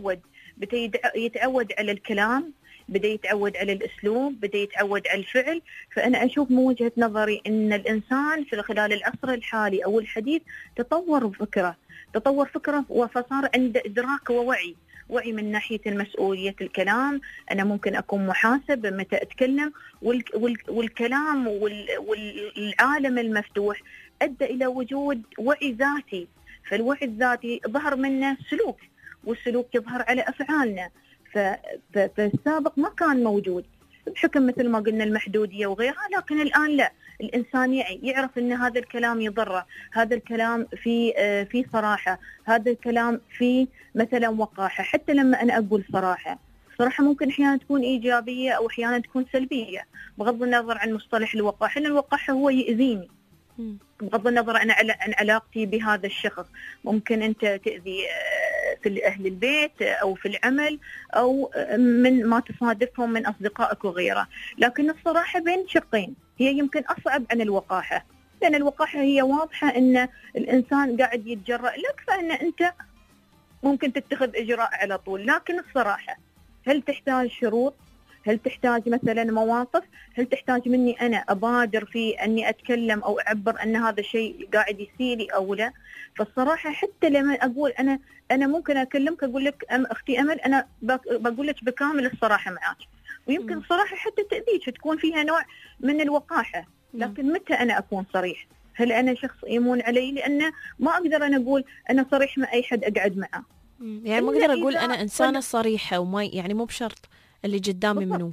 يتعود على الكلام، بدأ يتعود على الأسلوب، بدأ يتعود على الفعل. فأنا أشوف من وجهة نظري أن الإنسان في خلال العصر الحالي أو الحديث تطور فكرة وفصار عنده إدراك ووعي من ناحية المسؤولية الكلام. أنا ممكن أكون محاسب متى أتكلم، والكلام والعالم المفتوح أدى إلى وجود وعي ذاتي. فالوعي الذاتي ظهر منه سلوك، والسلوك يظهر على أفعالنا. فالسابق ما كان موجود بحكم مثل ما قلنا المحدودية وغيرها، لكن الآن لا، الإنسان يعرف أن هذا الكلام يضره، هذا الكلام في صراحة، هذا الكلام في مثلا وقاحة. حتى لما أنا أقول صراحة ممكن أحيانا تكون إيجابية أو أحيانا تكون سلبية، بغض النظر عن مصطلح الوقاحة. لأن الوقاحة هو يؤذيني، بغض النظر عن علاقتي بهذا الشخص. ممكن أنت تأذي في أهل البيت أو في العمل أو من ما تصادفهم من أصدقائك وغيره. لكن الصراحة بين شقين، هي يمكن أصعب عن الوقاحة، لأن الوقاحة هي واضحة أن الإنسان قاعد يتجرأ لك، فإن أنت ممكن تتخذ إجراء على طول. لكن الصراحة هل تحتاج شروط؟ هل تحتاج مثلا مواقف؟ هل تحتاج مني أنا أبادر في أني أتكلم أو أعبر أن هذا الشيء قاعد يسيلي أو لا؟ فالصراحة حتى لما أقول أنا ممكن أكلمك أقول لك أختي أمل، أنا بقول لك بكامل الصراحة معك، ويمكن صراحة حتى تأذيك تكون فيها نوع من الوقاحة. لكن متى أنا أكون صريح؟ هل أنا شخص يمون علي؟ لأن ما أقدر أنا أقول أنا صريح مع أي حد أقعد معه. يعني ما أقدر أقول أنا إنسانة صريحة وما يعني مو بشرط اللي قدامي منو.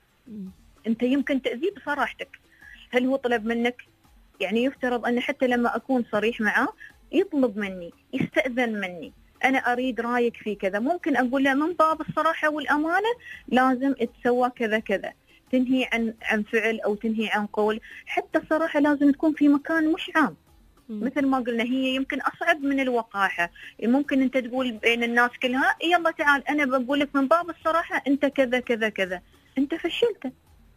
أنت يمكن تأذيه بصراحتك. هل هو طلب منك؟ يعني يفترض أن حتى لما أكون صريح معه يطلب مني، يستأذن مني، أنا أريد رأيك في كذا، ممكن أقول له من باب الصراحة والأمانة لازم تسوى كذا كذا، تنهي عن فعل أو تنهي عن قول. حتى الصراحة لازم تكون في مكان مش عام. مثل ما قلنا هي يمكن أصعب من الوقاحة. ممكن أنت تقول بين الناس كلها يلا تعال أنا بقول لك من باب الصراحة أنت كذا كذا كذا، أنت فشلته.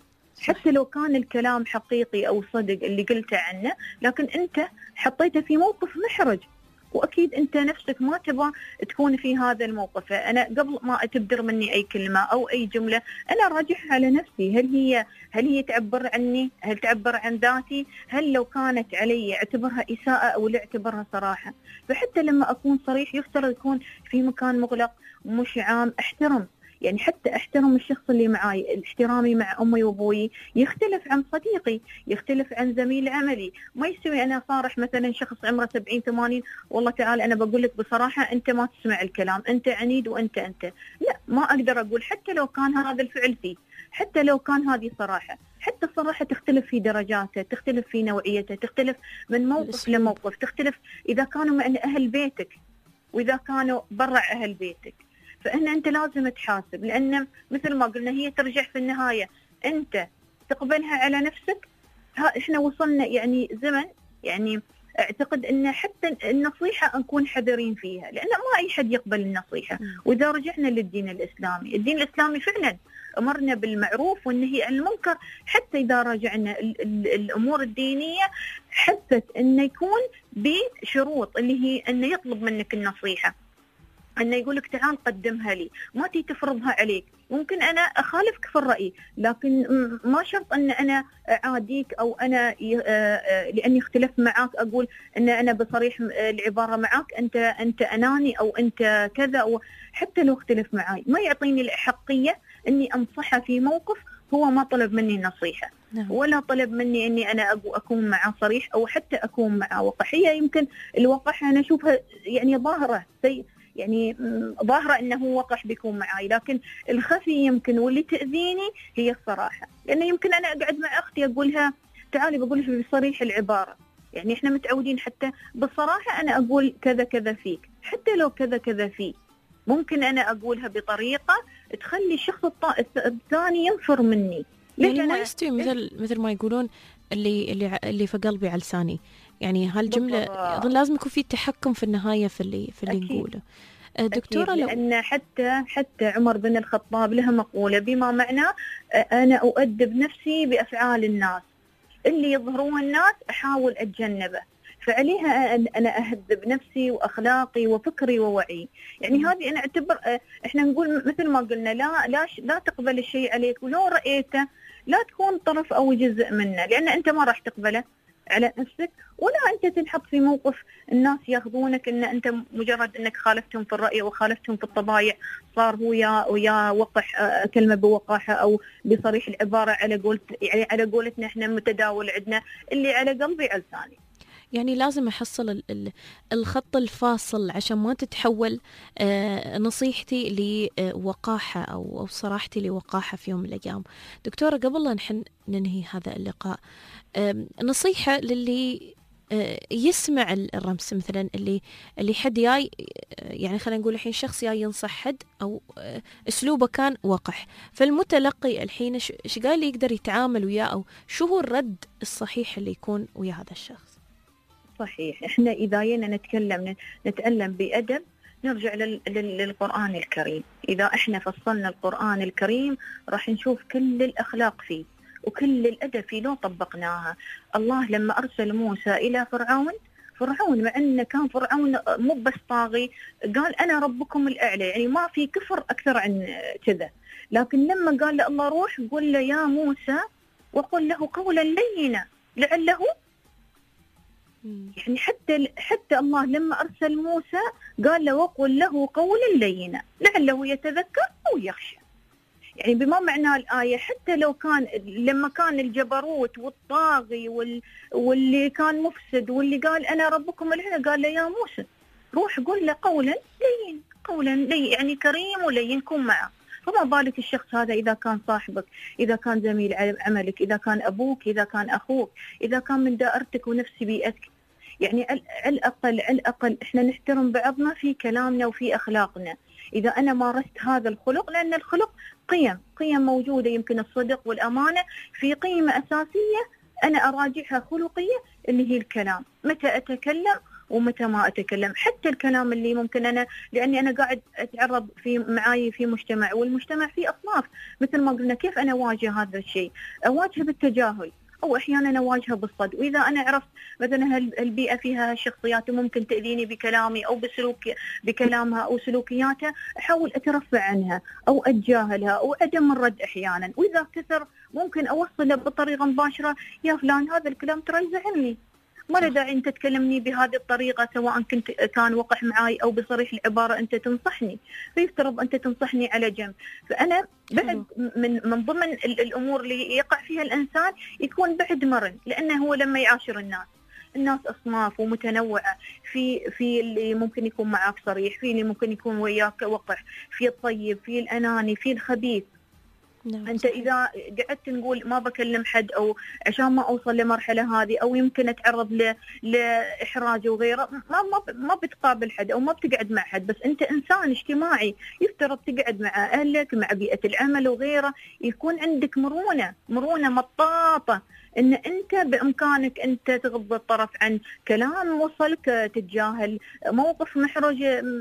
حتى لو كان الكلام حقيقي أو صدق اللي قلته عنه، لكن أنت حطيته في موقف محرج، وأكيد أنت نفسك ما تبغى تكون في هذا الموقف. أنا قبل ما تبدر مني أي كلمة أو أي جملة أنا راجعها على نفسي، هل هي تعبر عني؟ هل تعبر عن ذاتي؟ هل لو كانت علي اعتبرها إساءة أو لا اعتبرها صراحة؟ فحتى لما أكون صريح يفترض يكون في مكان مغلق مش عام. احترم، يعني حتى احترم الشخص اللي معاي. احترامي مع أمي وأبوي يختلف عن صديقي، يختلف عن زميل عملي. ما يسوي أنا صارح مثلا شخص عمره 70-80 والله تعال أنا بقول لك بصراحة أنت ما تسمع الكلام، أنت عنيد وأنت لا، ما أقدر أقول حتى لو كان هذا الفعل فيه، حتى لو كان هذه صراحة. حتى الصراحة تختلف في درجاتها، تختلف في نوعيتها، تختلف من موقف لموقف، تختلف إذا كانوا مع أهل بيتك وإذا كانوا برا أهل بيتك. فإن أنت لازم تحاسب، لأن مثل ما قلنا هي ترجع في النهاية أنت تقبلها على نفسك. إحنا وصلنا يعني زمن، يعني أعتقد أن حتى النصيحة نكون حذرين فيها، لأن ما أي حد يقبل النصيحة. وإذا رجعنا للدين الإسلامي، الدين الإسلامي فعلا أمرنا بالمعروف والنهي عن المنكر. حتى إذا رجعنا الأمور الدينية حثت أن يكون بشروط، اللي هي أن يطلب منك النصيحة، أنه يقولك تعال قدمها لي، ما تي تفرضها عليك. ممكن أنا أخالفك في الرأي، لكن ما شرط أن أنا أعاديك أو أنا لأني اختلفت معاك أقول أن أنا بصريح العبارة معاك أنت أناني أو أنت كذا. أو حتى لو اختلف معاي ما يعطيني الحقية أني أنصحه في موقف هو ما طلب مني النصيحة، ولا طلب مني أني أنا أكون معه صريح أو حتى أكون معه وقحية. يمكن الوقحة أنا أشوفها يعني ظاهرة يعني ظاهرة أنه وقح بيكون معاي، لكن الخفي يمكن واللي تأذيني هي الصراحة. لأنه يمكن أنا أقعد مع أختي أقولها تعالي بقولها بصريح العبارة، يعني إحنا متعودين حتى بالصراحة أنا أقول كذا كذا فيك، حتى لو كذا كذا فيه ممكن أنا أقولها بطريقة تخلي الشخص الثاني ينفر مني. يعني ما يستوي مثل ما يقولون اللي في قلبي على لساني. يعني هالجملة أظن لازم يكون في تحكم في النهاية في اللي نقوله. دكتورة لأن حتى عمر بن الخطاب له مقولة بما معناه أنا أؤدب نفسي بأفعال الناس، اللي يظهرون الناس أحاول أتجنبه، فعليها أنا أهذب نفسي وأخلاقي وفكري ووعي. يعني هذه أنا أعتبر إحنا نقول مثل ما قلنا لا تقبل الشيء عليك، ولو رأيته لا تكون طرف أو جزء منه، لأن أنت ما راح تقبله على نفسك، ولا أنت تنحط في موقف الناس ياخذونك أن أنت مجرد أنك خالفتهم في الرأي وخالفتهم في الطبايع صار هو يا وقح كلمة بوقاحة أو بصريح العبارة على قولتنا إحنا متداول عندنا اللي على قلبي على لساني. يعني لازم أحصل الخط الفاصل عشان ما تتحول نصيحتي لوقاحة أو صراحتي لوقاحة في يوم من الأيام. دكتورة قبل لا نحن ننهي هذا اللقاء، نصيحة للي يسمع الرمس مثلا اللي حد جاي، يعني خلينا نقول الحين شخص جاي ينصح حد أو أسلوبه كان وقح، فالمتلقي الحين إيش قال يقدر يتعامل وياه، أو شو هو الرد الصحيح اللي يكون ويا هذا الشخص؟ صحيح، إحنا إذا جينا نتعلم بأدب نرجع للقرآن الكريم. إذا إحنا فصلنا القرآن الكريم راح نشوف كل الأخلاق فيه وكل الأدب فيه لو طبقناها. الله لما أرسل موسى إلى فرعون مع أنه كان فرعون مو بس طاغي، قال أنا ربكم الأعلى، يعني ما في كفر أكثر عن كذا. لكن لما قال له الله روح قل له يا موسى وقل له قولا لينا لعله، يعني حتى الله لما أرسل موسى قال له وقل له قولا لينا لعله يتذكر أو يخشى. يعني بما معناه الآية حتى لو كان لما كان الجبروت والطاغي واللي كان مفسد واللي قال أنا ربكم الأعلى، قال له يا موسى روح قول له قولا لين، قولا لين يعني كريم ولين كن معه. فما بالك الشخص هذا إذا كان صاحبك، إذا كان زميل عملك، إذا كان أبوك، إذا كان أخوك، إذا كان من دائرتك ونفس بيئتك. يعني على الأقل إحنا نحترم بعضنا في كلامنا وفي أخلاقنا. إذا أنا مارست هذا الخلق، لأن الخلق قيم موجودة، يمكن الصدق والأمانة في قيمة أساسية أنا أراجعها خلقية اللي هي الكلام، متى أتكلم ومتى ما أتكلم. حتى الكلام اللي ممكن أنا، لأني أنا قاعد أتعرض معاي في مجتمع، والمجتمع فيه أصناف مثل ما قلنا. كيف أنا أواجه هذا الشيء؟ أواجهه بالتجاهل أو أحيانا أواجهه بالصد. وإذا أنا عرفت مثلا البيئة فيها شخصيات ممكن تأذيني بكلامي أو بكلامها أو سلوكياتها، أحاول أترفع عنها أو أتجاهلها أو عدم الرد أحيانا. وإذا كثر ممكن أوصله بطريقة مباشرة، يا فلان هذا الكلام ترى يزعلني، ما له داعي أنت تكلمني بهذه الطريقة، سواء كان وقح معي أو بصريح العبارة أنت تنصحني، فيفترض أنت تنصحني على جنب. فأنا بعد من ضمن الأمور اللي يقع فيها الإنسان يكون بعد مرن، لأنه هو لما يعاشر الناس أصناف ومتنوعة، في اللي ممكن يكون معك صريح، في اللي ممكن يكون وياك وقح، في الطيب، في الأناني، في الخبيث. نعم. أنت إذا قعدت نقول ما بكلم حد أو عشان ما أوصل لمرحلة هذه، أو يمكن أتعرض لإحراج وغيره، ما بتقابل حد أو ما بتقعد مع حد. بس أنت إنسان اجتماعي، يفترض تقعد مع أهلك، مع بيئة العمل وغيره، يكون عندك مرونة مطاطة، إن أنت بإمكانك أنت تغض الطرف عن كلام وصلك، تتجاهل موقف محرج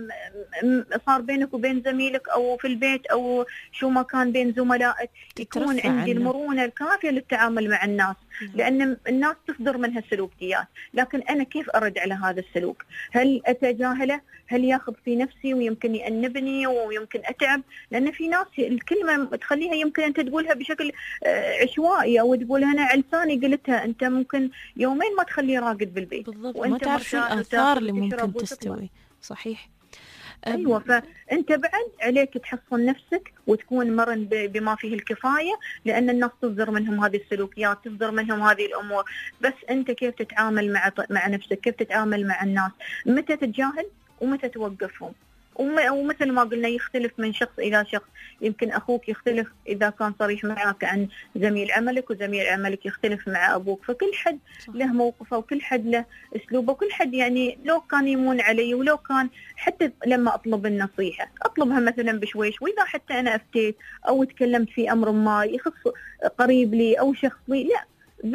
صار بينك وبين زميلك أو في البيت أو شو ما كان بين زملائك. يكون عندي المرونة الكافية للتعامل مع الناس، لأن الناس تصدر منها السلوكيات. لكن أنا كيف أرد على هذا السلوك؟ هل أتجاهله؟ هل ياخذ في نفسي ويمكن يأنبني ويمكن أتعب؟ لأن في ناس الكلمة تخليها يمكن أنت تقولها بشكل عشوائي، أو تقولها أنا على لساني قلتها، أنت ممكن يومين ما تخليه راقد بالبيت. بالضبط، ما تعرف شو الآثار اللي ممكن تستوي. صحيح. أيوة، فأنت بعد عليك تحصن نفسك وتكون مرن بما فيه الكفاية، لأن الناس تصدر منهم هذه السلوكيات، تصدر منهم هذه الأمور. بس أنت كيف تتعامل مع نفسك، كيف تتعامل مع الناس، متى تتجاهل ومتى توقفهم. ومثل ما قلنا يختلف من شخص إلى شخص. يمكن أخوك يختلف إذا كان صريح معك عن زميل عملك، وزميل عملك يختلف مع أبوك. فكل حد له موقفه وكل حد له أسلوبه، وكل حد يعني لو كان يمون علي، ولو كان حتى لما أطلب النصيحة أطلبها مثلا بشويش. وإذا حتى أنا أفتيت أو تكلمت في أمر ما يخص قريب لي أو شخص لي، لا،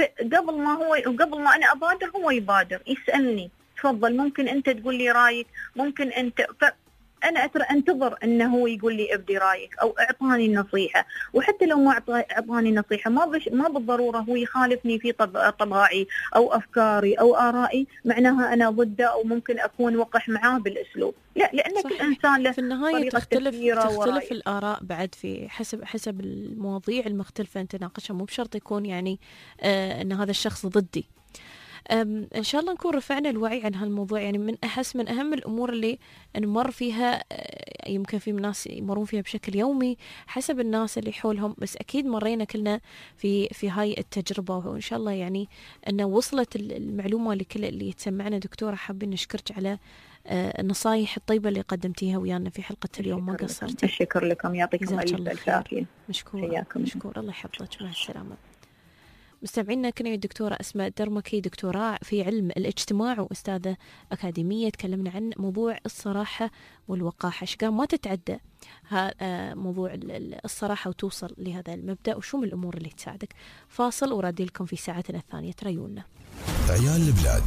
قبل ما أنا أبادر هو يبادر يسألني تفضل، ممكن أنت تقول لي رأيك، ممكن أنت. أنا أنتظر أنه هو يقول لي أبدي رأيك أو أعطاني النصيحة. وحتى لو ما أعطاني النصيحة، ما بالضرورة هو يخالفني في طباعي أو أفكاري أو آرائي معناها أنا ضده أو ممكن أكون وقح معاه بالأسلوب. لا، لأن كل إنسان له في النهاية تختلف ورأي. الآراء بعد في حسب المواضيع المختلفة أنت ناقشها. مو بشرط يكون يعني أن هذا الشخص ضدي. إن شاء الله نكون رفعنا الوعي عن هالموضوع. يعني من أهم الأمور اللي نمر فيها، يمكن في ناس يمرون فيها بشكل يومي حسب الناس اللي حولهم، بس أكيد مرينا كلنا في هاي التجربة. وإن شاء الله يعني أن وصلت المعلومة لكل اللي يتسمعنا. دكتورة حابين نشكرك على النصايح الطيبة اللي قدمتيها ويانا في حلقة اليوم، ما قصرتي. الشكر لكم، يعطيكم ألف عافية. مشكور، الله يحفظك، مع السلامة. مستمعينا كنا الدكتورة أسماء الدرمكي، دكتوراه في علم الاجتماع وأستاذة أكاديمية. تكلمنا عن موضوع الصراحة والوقاحة، شقام ما تتعدى موضوع الصراحة وتوصل لهذا المبدأ، وشو من الأمور اللي تساعدك. فاصل ورادي لكم في ساعتنا الثانية. تريونا عيال البلاد.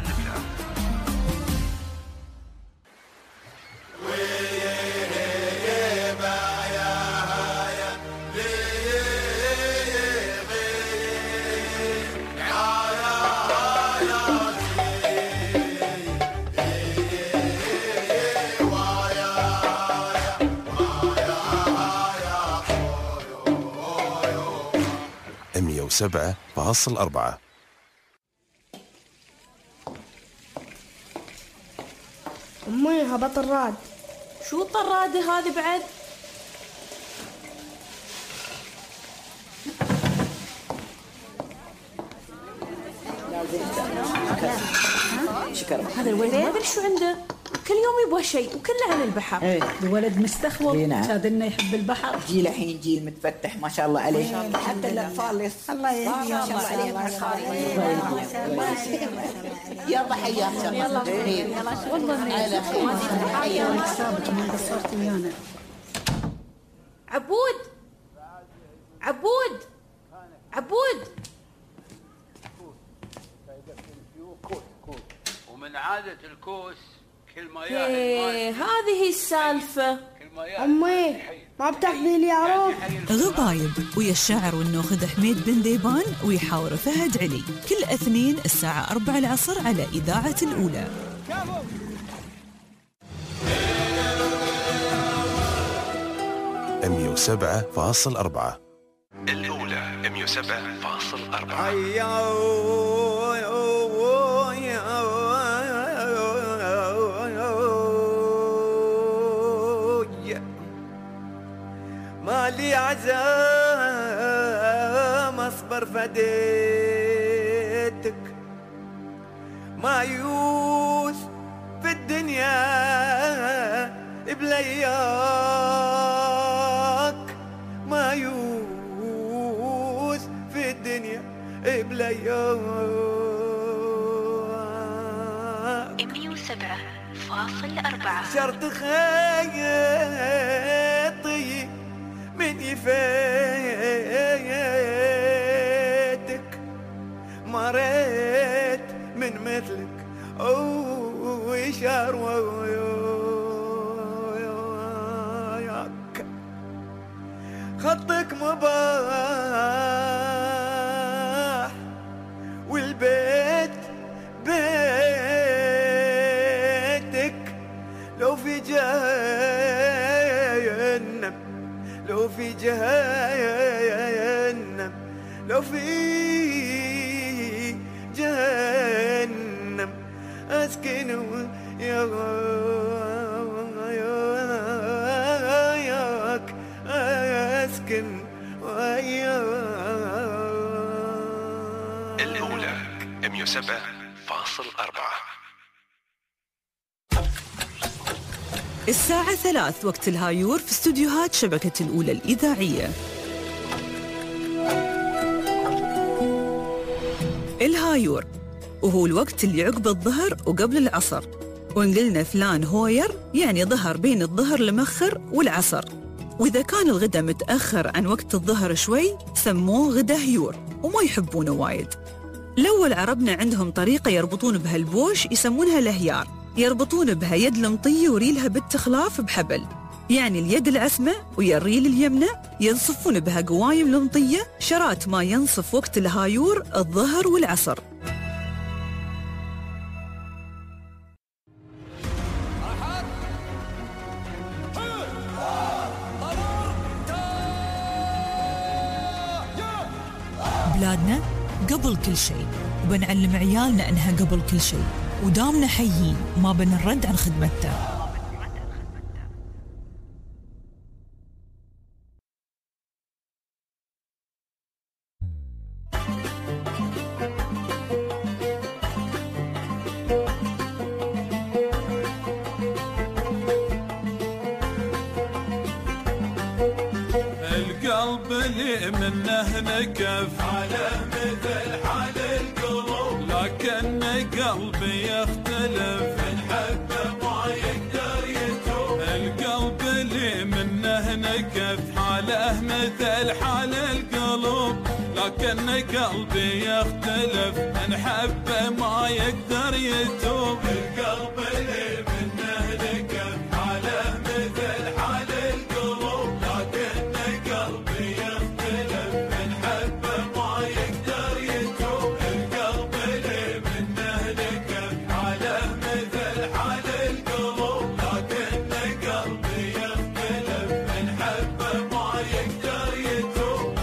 سبعة فاصل 4. أمي هبط الراد. شو الطرادة هذه بعد؟ شكرا. هذا الولد ما ادري شو عنده، كل يوم يبغى شيء وكله عن البحر. ايه الولد مستخوض، نعم. شادنا يحب البحر. جيل الحين جيل متفتح ما شاء الله عليه، حتى الاطفال الله يهديهم ما شاء الله عليهم. يلا حياك يلا والله على خير. حسابك ما قصرت ويانا. عبود عبود عبود، ومن عادة الكوس كل ما هذه السالفة. أمي ما بتاخذي لي عروض. غبايب ويا الشاعر والناخذ حميد بن ذيبان ويحاور فهد علي، كل اثنين الساعة 4 العصر على إذاعة الأولى. $107.4 الأولى 107.4. مالي عزام اصبر فديتك، مايوس في الدنيا بلياك، مايوس في الدنيا بلياك. 107.4 شرط خيطي من يفيتك، مريت من مثلك ويشار وياك، خطك مباح والبيت بيتك، لو في جهنم لو في جهنم لو في جهنم أسكن وياك، أسكن وياك. الأولى 107.4. الساعة 3 وقت الهايور في استوديوهات شبكة الأولى الإذاعية. الهايور وهو الوقت اللي عقب الظهر وقبل العصر، وإن قلنا فلان هوير يعني ظهر بين الظهر المخر والعصر، وإذا كان الغدا متأخر عن وقت الظهر شوي سموه غدا هيور وما يحبونه وايد. الأول عربنا عندهم طريقة يربطون بها البوش يسمونها الهيار، يربطون بها يد المطية وريلها بالتخلاف بحبل، يعني اليد العسمة ويا الريل اليمنى ينصفون بها قوايم المطية شرات ما ينصف وقت الهايور الظهر والعصر. بلادنا قبل كل شيء، وبنعلم عيالنا أنها قبل كل شيء، ودامنا حيين وما بنرد عن خدمتها. القلب اللي منه نكف على مثل حال القلوب، لكن قلبي يختلف الحبه ما يقدر يتوب. القلب اللي منه نكف حاله مثل حال القلوب، لكن قلبي يختلف الحبه ما يقدر يتوب. القلب اللي منه نكف حاله مثل حال القلوب، لكن قلبي يختلف الحبه ما يقدر يتوب. القلب اللي منه نكف حاله مثل حال القلوب، لكن قلبي يختلف الحبه ما يقدر يتوب.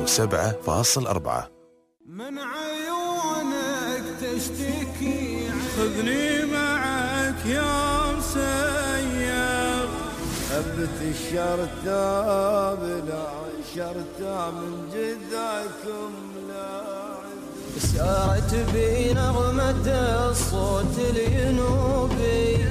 107.4. من عيونك تشتكي خذني معك يا مسير. هبت الشرطة بلا شرطة من جذاكم لاعب. سارت بي نغمة الصوت الينوبي.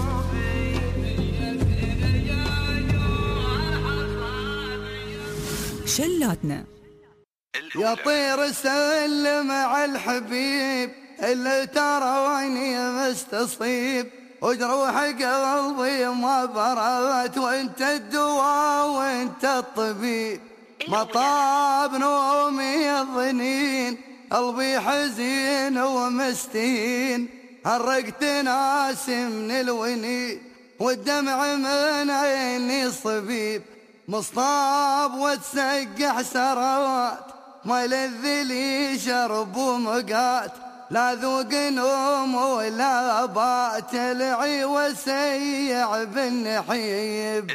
شلاتنا يا طير سلم على الحبيب اللي ترى وعيني مستصيب وجروح قلبي ما برات وانت الدواء وانت الطبيب. مطاب نومي الظنين قلبي حزين ومستهين حرقت ناسي من الونين والدمع من عيني صبيب. مصطاب وتسقح سروات ما يلذ لي شرب ومقات لا ذوق نوم ولا بات العي وسيع بالنحيب.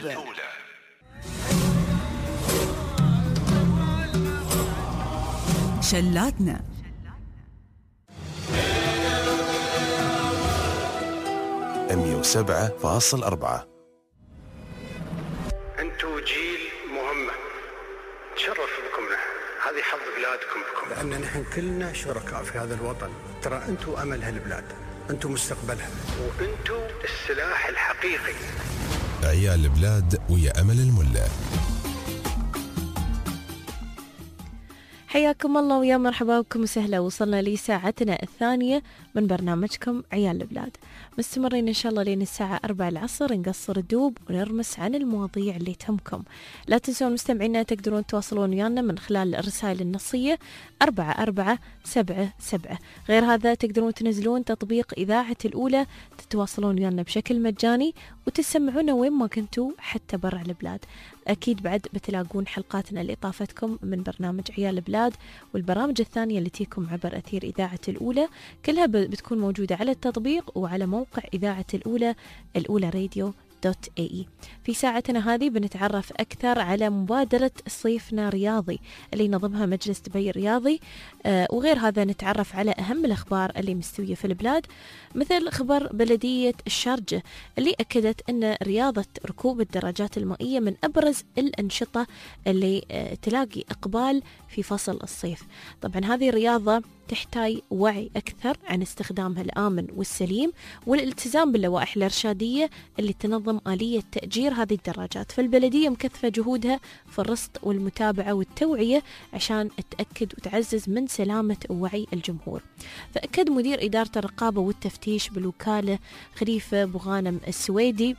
شلاتنا 107.4. انتوا جيل مهمة تشرف بكم نحن، هذه حظ بلادكم بكم، لأن نحن كلنا شركاء في هذا الوطن. ترى انتوا أمل هالبلاد، انتوا مستقبلها، وانتوا السلاح الحقيقي. عيال البلاد ويا أمل الملا. حياكم الله ويا مرحبا بكم وسهلا. وصلنا لساعتنا الثانية من برنامجكم عيال البلاد، مستمرين إن شاء الله لين الساعة 4 العصر نقصر الدوب ونرمس عن المواضيع اللي تهمكم. لا تنسون مستمعينا تقدرون تواصلون ويانا من خلال الرسائل النصية 4477. غير هذا تقدرون تنزلون تطبيق إذاعة الأولى، تتواصلون ويانا بشكل مجاني وتسمعونا وين ما كنتوا حتى برا البلاد. أكيد بعد بتلاقون حلقاتنا اللي طافتكم من برنامج عيال البلاد والبرامج الثانية اللي تيكم عبر أثير إذاعة الأولى، كلها بتكون موجودة على التطبيق وعلى موقع إذاعة الأولى الأولى.radio.ae. في ساعتنا هذه بنتعرف أكثر على مبادرة صيفنا رياضي اللي نظمها مجلس دبي الرياضي، وغير هذا نتعرف على أهم الأخبار اللي مستوية في البلاد، مثل خبر بلدية الشارجة اللي أكدت أن رياضة ركوب الدراجات المائية من أبرز الأنشطة اللي تلاقي إقبال في فصل الصيف. طبعا هذه الرياضة تحتاج وعي أكثر عن استخدامها الآمن والسليم والالتزام باللوائح الإرشادية اللي تنظم آلية تأجير هذه الدراجات. فالبلدية مكثفة جهودها في الرصد والمتابعة والتوعية عشان تأكد وتعزز من سلامة ووعي الجمهور. فأكد مدير إدارة الرقابة والتفتيش بالوكالة خليفة بوغانم السويدي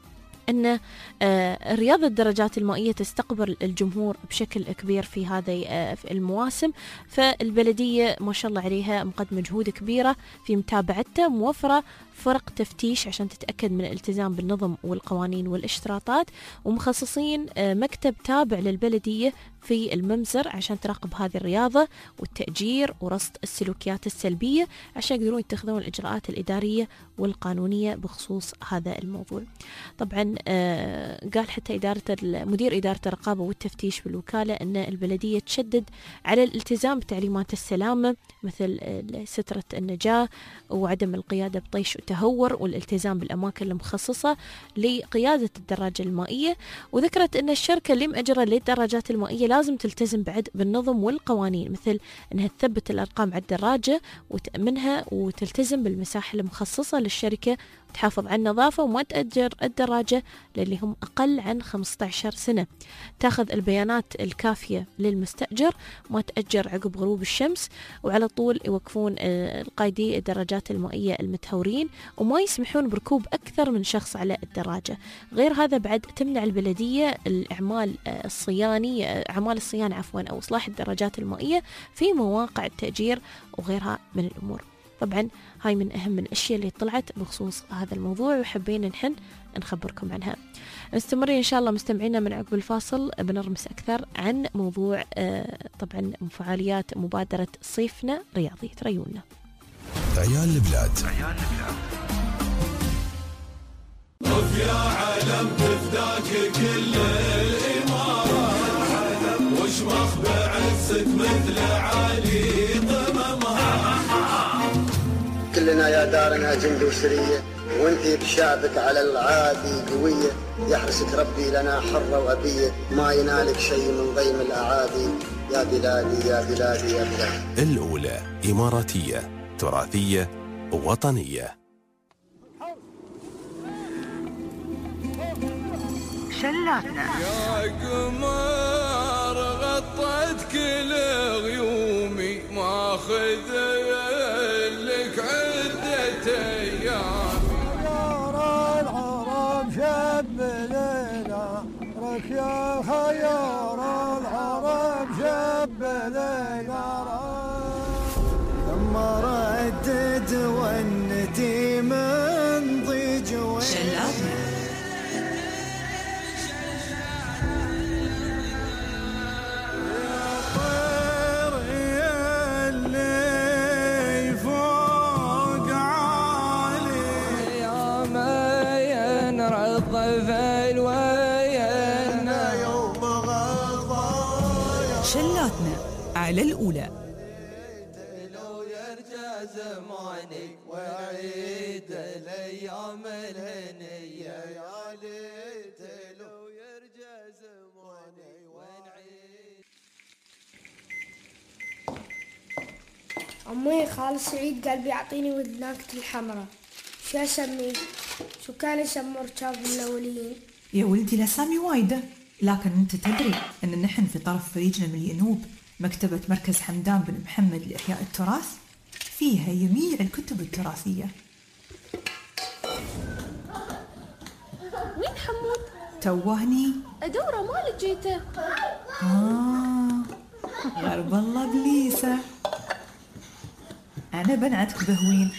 أن رياضة الدراجات المائية تستقبل الجمهور بشكل كبير في هذه المواسم، فالبلدية ما شاء الله عليها مقدمة جهود كبيرة في متابعتها، موفرة فرق تفتيش عشان تتأكد من الالتزام بالنظم والقوانين والاشتراطات، ومخصصين مكتب تابع للبلدية في الممزر عشان تراقب هذه الرياضة والتأجير ورصد السلوكيات السلبية عشان يقدرون يتخذون الإجراءات الإدارية والقانونية بخصوص هذا الموضوع. طبعا قال حتى مدير إدارة الرقابة والتفتيش بالوكالة أن البلدية تشدد على الالتزام بتعليمات السلامة مثل سترة النجاة وعدم القيادة بطيش وتهور والالتزام بالأماكن المخصصة لقيادة الدراجة المائية. وذكرت أن الشركة اللي مأجرة للدراجات المائية لازم تلتزم بعد بالنظم والقوانين، مثل أنها تثبت الأرقام على الدراجة وتأمنها وتلتزم بالمساحة المخصصة للشركة تحافظ على النظافة وما تأجر الدراجة للي هم أقل عن 15 سنة، تاخذ البيانات الكافية للمستأجر، ما تأجر عقب غروب الشمس، وعلى طول يوقفون القايدي الدراجات المائية المتهورين وما يسمحون بركوب أكثر من شخص على الدراجة. غير هذا بعد تمنع البلدية أعمال الصيانة أو إصلاح الدراجات المائية في مواقع التأجير وغيرها من الأمور. طبعا هاي من أهم الأشياء اللي طلعت بخصوص هذا الموضوع وحبينا نحن نخبركم عنها. مستمرين إن شاء الله مستمعينا من عقب الفاصل بنرمس أكثر عن موضوع طبعا فعاليات مبادرة صيفنا رياضي. تريونا عيال البلاد. رف يا علم تفداك كل الإمارة وشمخ بعز راسك مثل علي قممها. كلنا يا دارنا جند وسرية، وانتي بشعبك على العادي قوية. يحرسك ربي لنا حرة وأبية، ما ينالك شيء من ضيم الأعادي. يا بلادي يا بلادي يا بلادي. الأولى إماراتية تراثية وطنية. شلاتنا يا قمر غطت كل غيومي، ماخذ لك عدة أيامي. خيار العرب شب ليلة رك يا خيار العرب شب ليلة ثم ردد والنتي من ضيج شلاتنا شلاتنا على الأولى. لو يرجع زماني وعيد الأيام الهنية، يا ليت لو يرجع زماني ونعيد. أمي خالد سعيد قال بيعطيني ودناكة الحمراء، شو أسميه؟ شو كان يسموه ركاب الأولين؟ يا ولدي الأسامي وايدة، لكن أنت تدري أن نحن في طرف فريجنا من الينوب مكتبة مركز حمدان بن محمد لإحياء التراث، فيها جميع الكتب التراثية. وين حمود؟ توهني أدوره ما لقيته. غرب الله بليسة، أنا بنعتك بهوين.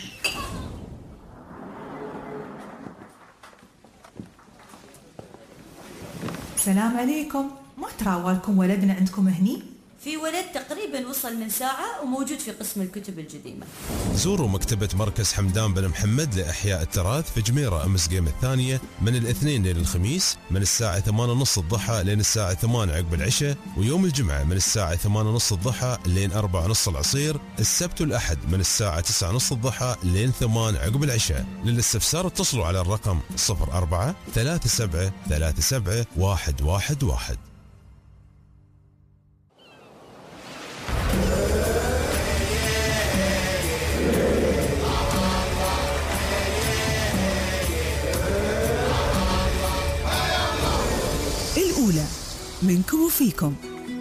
السلام عليكم، ما تراوالكم ولدنا عندكم هني؟ في ولد تقريبا وصل من ساعة وموجود في قسم الكتب القديمة. زوروا مكتبة مركز حمدان بن محمد لإحياء التراث في جميرة أمس قيم الثانية من الاثنين لين الخميس من الساعة 8:30 الضحى لين الساعة 8 عقب العشاء، ويوم الجمعة من الساعة 8:30 الضحى لين 4:30 العصير، السبت والأحد من الساعة 9:30 الضحى لين 8 عقب العشاء. للاستفسار اتصلوا على الرقم 04 37 37 111. الأولى منكم وفيكم.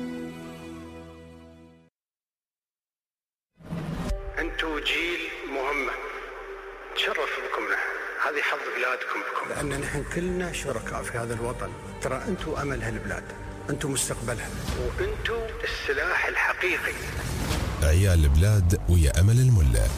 أنتوا جيل مهمة تشرف بكم نحن، هذه حظ بلادكم بكم، لأن نحن كلنا شركاء في هذا الوطن. ترى أنتوا أمل هالبلاد، أنتوا مستقبلها، وأنتوا السلاح الحقيقي. عيال البلاد ويا أمل الملا.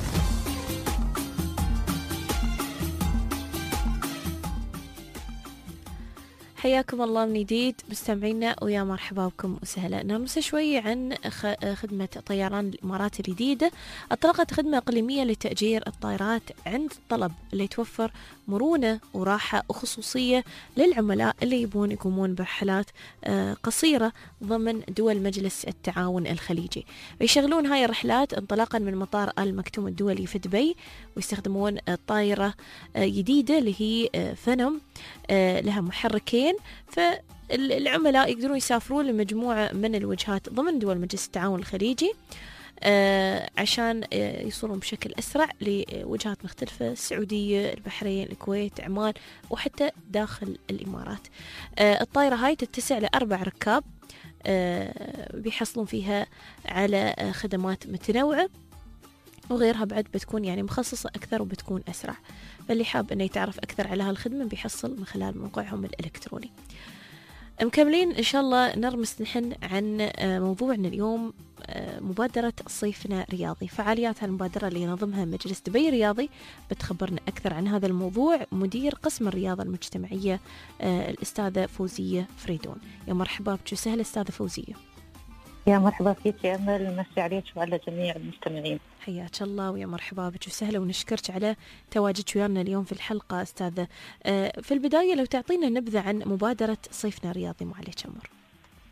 حياكم الله من جديد مستمعينا، ويا مرحبا بكم وسهلا. نمس شوي عن خدمة طيران الإمارات الجديدة. أطلقت خدمة إقليمية لتأجير الطائرات عند الطلب، اللي توفر مرونة وراحة وخصوصية للعملاء اللي يبون يقومون برحلات قصيرة ضمن دول مجلس التعاون الخليجي. يشغلون هاي الرحلات انطلاقا من مطار آل مكتوم الدولي في دبي، ويستخدمون طائرة جديدة اللي هي فنم، لها محركين، فالعملاء يقدرون يسافرون لمجموعة من الوجهات ضمن دول مجلس التعاون الخليجي عشان يوصلون بشكل أسرع لوجهات مختلفة: السعودية، البحرين، الكويت، عمان، وحتى داخل الإمارات. الطائرة هاي تتسع ل4 ركاب، بيحصلون فيها على خدمات متنوعة وغيرها بعد، بتكون يعني مخصصة أكثر وبتكون أسرع. فاللي حاب أنه يتعرف أكثر على هالخدمة بيحصل من خلال موقعهم الإلكتروني. مكملين إن شاء الله، نرمس نحن عن موضوعنا اليوم، مبادرة صيفنا رياضي. فعاليات هالمبادرة اللي ينظمها مجلس دبي الرياضي. بتخبرنا أكثر عن هذا الموضوع مدير قسم الرياضة المجتمعية الأستاذة فوزية فريدون. يا مرحبا بك وسهلا أستاذة فوزية. يا مرحبا فيك يا أمل، ومسي عليك وعلى جميع المستمعين. حياك الله ويا مرحبا بك وسهلا، ونشكرك على تواجدك ويانا اليوم في الحلقة أستاذة. في البداية لو تعطينا نبذة عن مبادرة صيفنا رياضي، معليك أمر.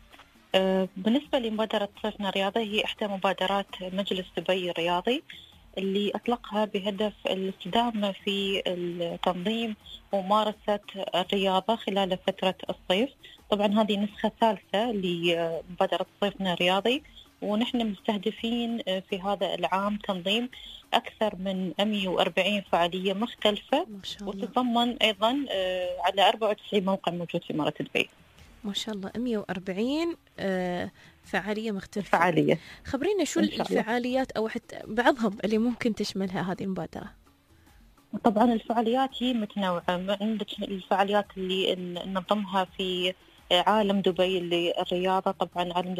بالنسبة لمبادرة صيفنا الرياضي، هي إحدى مبادرات مجلس دبي الرياضي اللي أطلقها بهدف الاستدامة في التنظيم وممارسة الرياضة خلال فترة الصيف. طبعا هذه نسخة ثالثة لمبادرة صيفنا الرياضي، ونحن مستهدفين في هذا العام تنظيم أكثر من 140 فعالية مختلفة، وتتضمن أيضا على 94 موقع موجود في إمارة دبي. ما شاء الله 140 فعالية مختلفة. فعالية. خبرينا شو الفعاليات أو حتى بعضهم اللي ممكن تشملها هذه المبادرة؟ طبعا الفعاليات هي متنوعة. عندك الفعاليات اللي ننظمها في عالم دبي للرياضة. طبعا عالم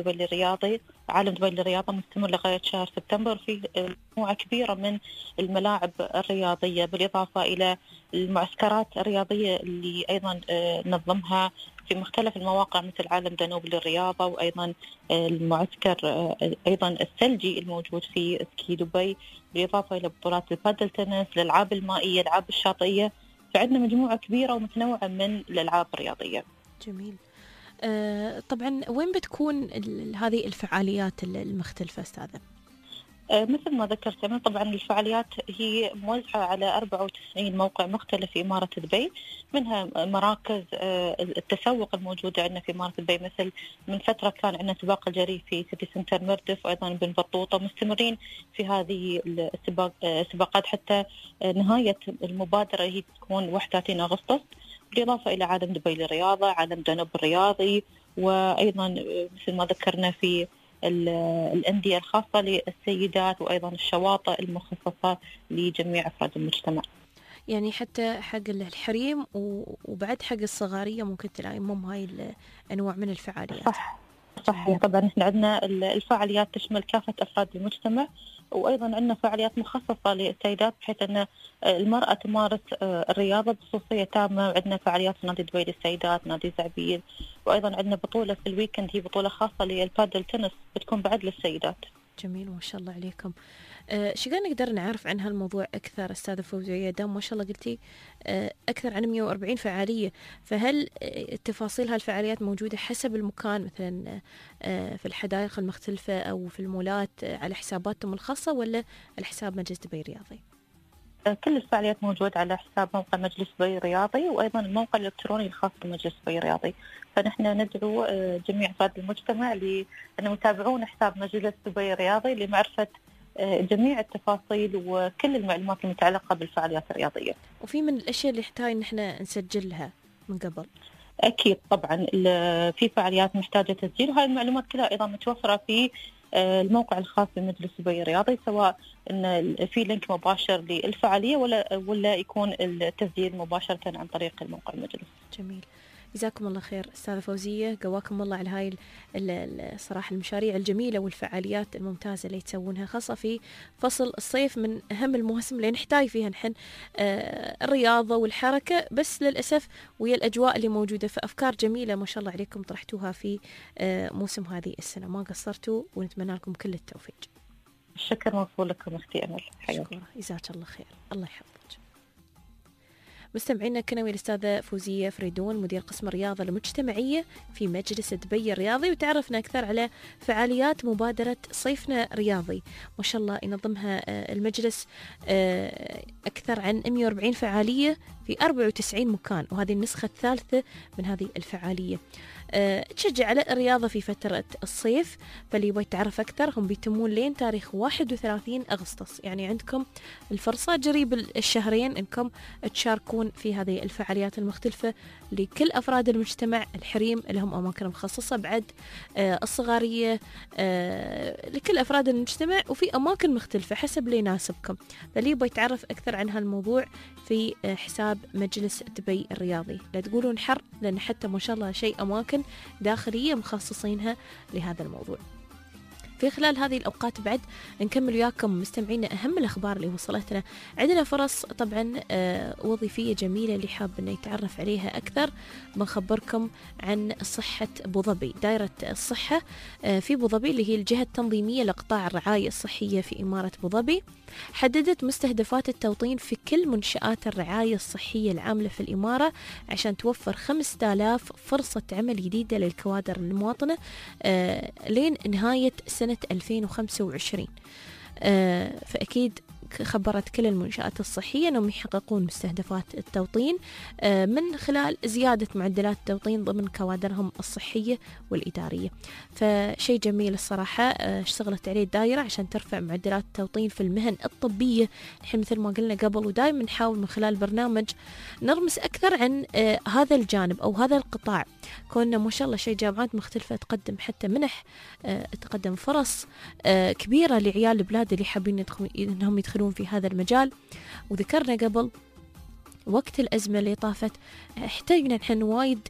دبي للرياضة مستمر لغاية شهر سبتمبر، في مجموعة كبيرة من الملاعب الرياضية، بالإضافة إلى المعسكرات الرياضية اللي أيضا ننظمها في مختلف المواقع مثل عالم دانوب للرياضة، وأيضا المعسكر أيضا الثلجي الموجود في سكي دبي، بالإضافة إلى بطولات البادل تنس، الألعاب المائية، الألعاب الشاطئية. فعندنا مجموعة كبيرة ومتنوعة من الألعاب الرياضية. جميل. طبعا وين بتكون هذه الفعاليات المختلفة أستاذة؟ مثل ما ذكرت أنا، طبعا الفعاليات هي موزعة على 94 موقع مختلف في إمارة دبي، منها مراكز التسوق الموجودة عندنا في إمارة دبي. مثل من فترة كان عندنا سباق الجري في سيتي سنتر مردف، وأيضا بن بطوطة. مستمرين في هذه السباقات حتى نهاية المبادرة هي تكون 31 أغسطس، بالإضافة إلى عالم دبي للرياضة، عالم دانوب الرياضي، وأيضا مثل ما ذكرنا في الأندية الخاصة للسيدات، وأيضا الشواطئ المخصصة لجميع أفراد المجتمع. يعني حتى حق الحريم وبعد حق الصغارية ممكن تلاقيهم هاي الأنواع من الفعاليات. صحيح. طبعا احنا عندنا الفعاليات تشمل كافة أفراد المجتمع، وأيضا عندنا فعاليات مخصصة للسيدات بحيث أن المرأة تمارس الرياضة بخصوصية تامة. عندنا فعاليات في نادي دبي للسيدات، نادي زعبيل، وأيضا عندنا بطولة في الويكند هي بطولة خاصة للبادل تنس بتكون بعد للسيدات. جميل، ما شاء الله عليكم. شو نقدر نعرف عن هالموضوع أكثر أستاذة فوزية؟ دام ما شاء الله قلتي أكثر عن 140 فعالية، فهل تفاصيل هالفعاليات موجودة حسب المكان، مثلا في الحدائق المختلفة أو في المولات على حساباتهم الخاصة، ولا على حساب مجلس دبي الرياضي؟ كل الفعاليات موجود على حساب موقع مجلس دبي الرياضي، وأيضا الموقع الإلكتروني الخاص بمجلس دبي الرياضي. فنحن ندعو جميع أفراد المجتمع لأن يتابعون حساب مجلس دبي الرياضي لمعرفة جميع التفاصيل وكل المعلومات المتعلقة بالفعاليات الرياضية. وفي من الأشياء اللي يحتاج نحن نسجلها من قبل؟ أكيد طبعا في فعاليات محتاجة تسجيل، وهذه المعلومات كلها أيضا متوفرة في الموقع الخاص بمجلس دبي الرياضي، سواء إن في لينك مباشر للفعالية ولا يكون التسجيل مباشرة عن طريق الموقع المجلس. جميل، جزاكم الله خير أستاذة فوزية، قواكم الله على هاي الصراحة المشاريع الجميلة والفعاليات الممتازة اللي تسوونها، خاصة في فصل الصيف من أهم المواسم اللي نحتاج فيها نحن الرياضة والحركة، بس للأسف ويا الأجواء اللي موجودة. فأفكار جميلة ما شاء الله عليكم طرحتوها في موسم هذه السنة، ما قصرتوا، ونتمنى لكم كل التوفيق. الشكر موصول لكم أختي أمل. شكرا، جزاك الله خير، الله يحفظك. مستمعينا كنوي الأستاذة فوزية فريدون، مدير قسم الرياضة المجتمعية في مجلس دبي الرياضي، وتعرفنا أكثر على فعاليات مبادرة صيفنا رياضي. ما شاء الله ينظمها المجلس أكثر عن 140 فعالية في 94 مكان، وهذه النسخة الثالثة من هذه الفعالية. تشجع على الرياضة في فترة الصيف، فاللي يبغى يتعرف أكثر هم بيتمون لين تاريخ 31 أغسطس، يعني عندكم الفرصة قريب الشهرين إنكم تشاركون في هذه الفعاليات المختلفة لكل أفراد المجتمع. الحريم لهم أماكن مخصصة، بعد الصغارية لكل أفراد المجتمع، وفي أماكن مختلفة حسب اللي يناسبكم. فاللي يبغى يتعرف أكثر عن هالموضوع في حساب مجلس دبي الرياضي. لا تقولون حر، لأن حتى ما شاء الله شيء أماكن داخلية مخصصينها لهذا الموضوع. في خلال هذه الأوقات بعد نكمل وياكم مستمعينا أهم الأخبار اللي وصلتنا. عندنا فرص طبعا وظيفية جميلة اللي حاب أنه يتعرف عليها أكثر. بنخبركم عن صحة أبو ظبي. دائرة الصحة في أبو ظبي اللي هي الجهة التنظيمية لقطاع الرعاية الصحية في إمارة أبو ظبي حددت مستهدفات التوطين في كل منشآت الرعاية الصحية العاملة في الإمارة عشان توفر 5000 فرصة عمل جديدة للكوادر المواطنة لين نهاية سنة 2025. فأكيد خبرت كل المنشآت الصحية أنهم يحققون مستهدفات التوطين من خلال زيادة معدلات التوطين ضمن كوادرهم الصحية والإدارية. فشيء جميل الصراحة اشتغلت عليه الدائرة عشان ترفع معدلات التوطين في المهن الطبية. نحن مثل ما قلنا قبل ودائما نحاول من خلال برنامج نرمس أكثر عن هذا الجانب أو هذا القطاع. كنا ما شاء الله شيء جامعات مختلفة تقدم حتى منح، تقدم فرص كبيرة لعيال البلاد اللي حابين إنهم يدخلون في هذا المجال. وذكرنا قبل وقت الأزمة اللي طافت احتاجنا نحن وايد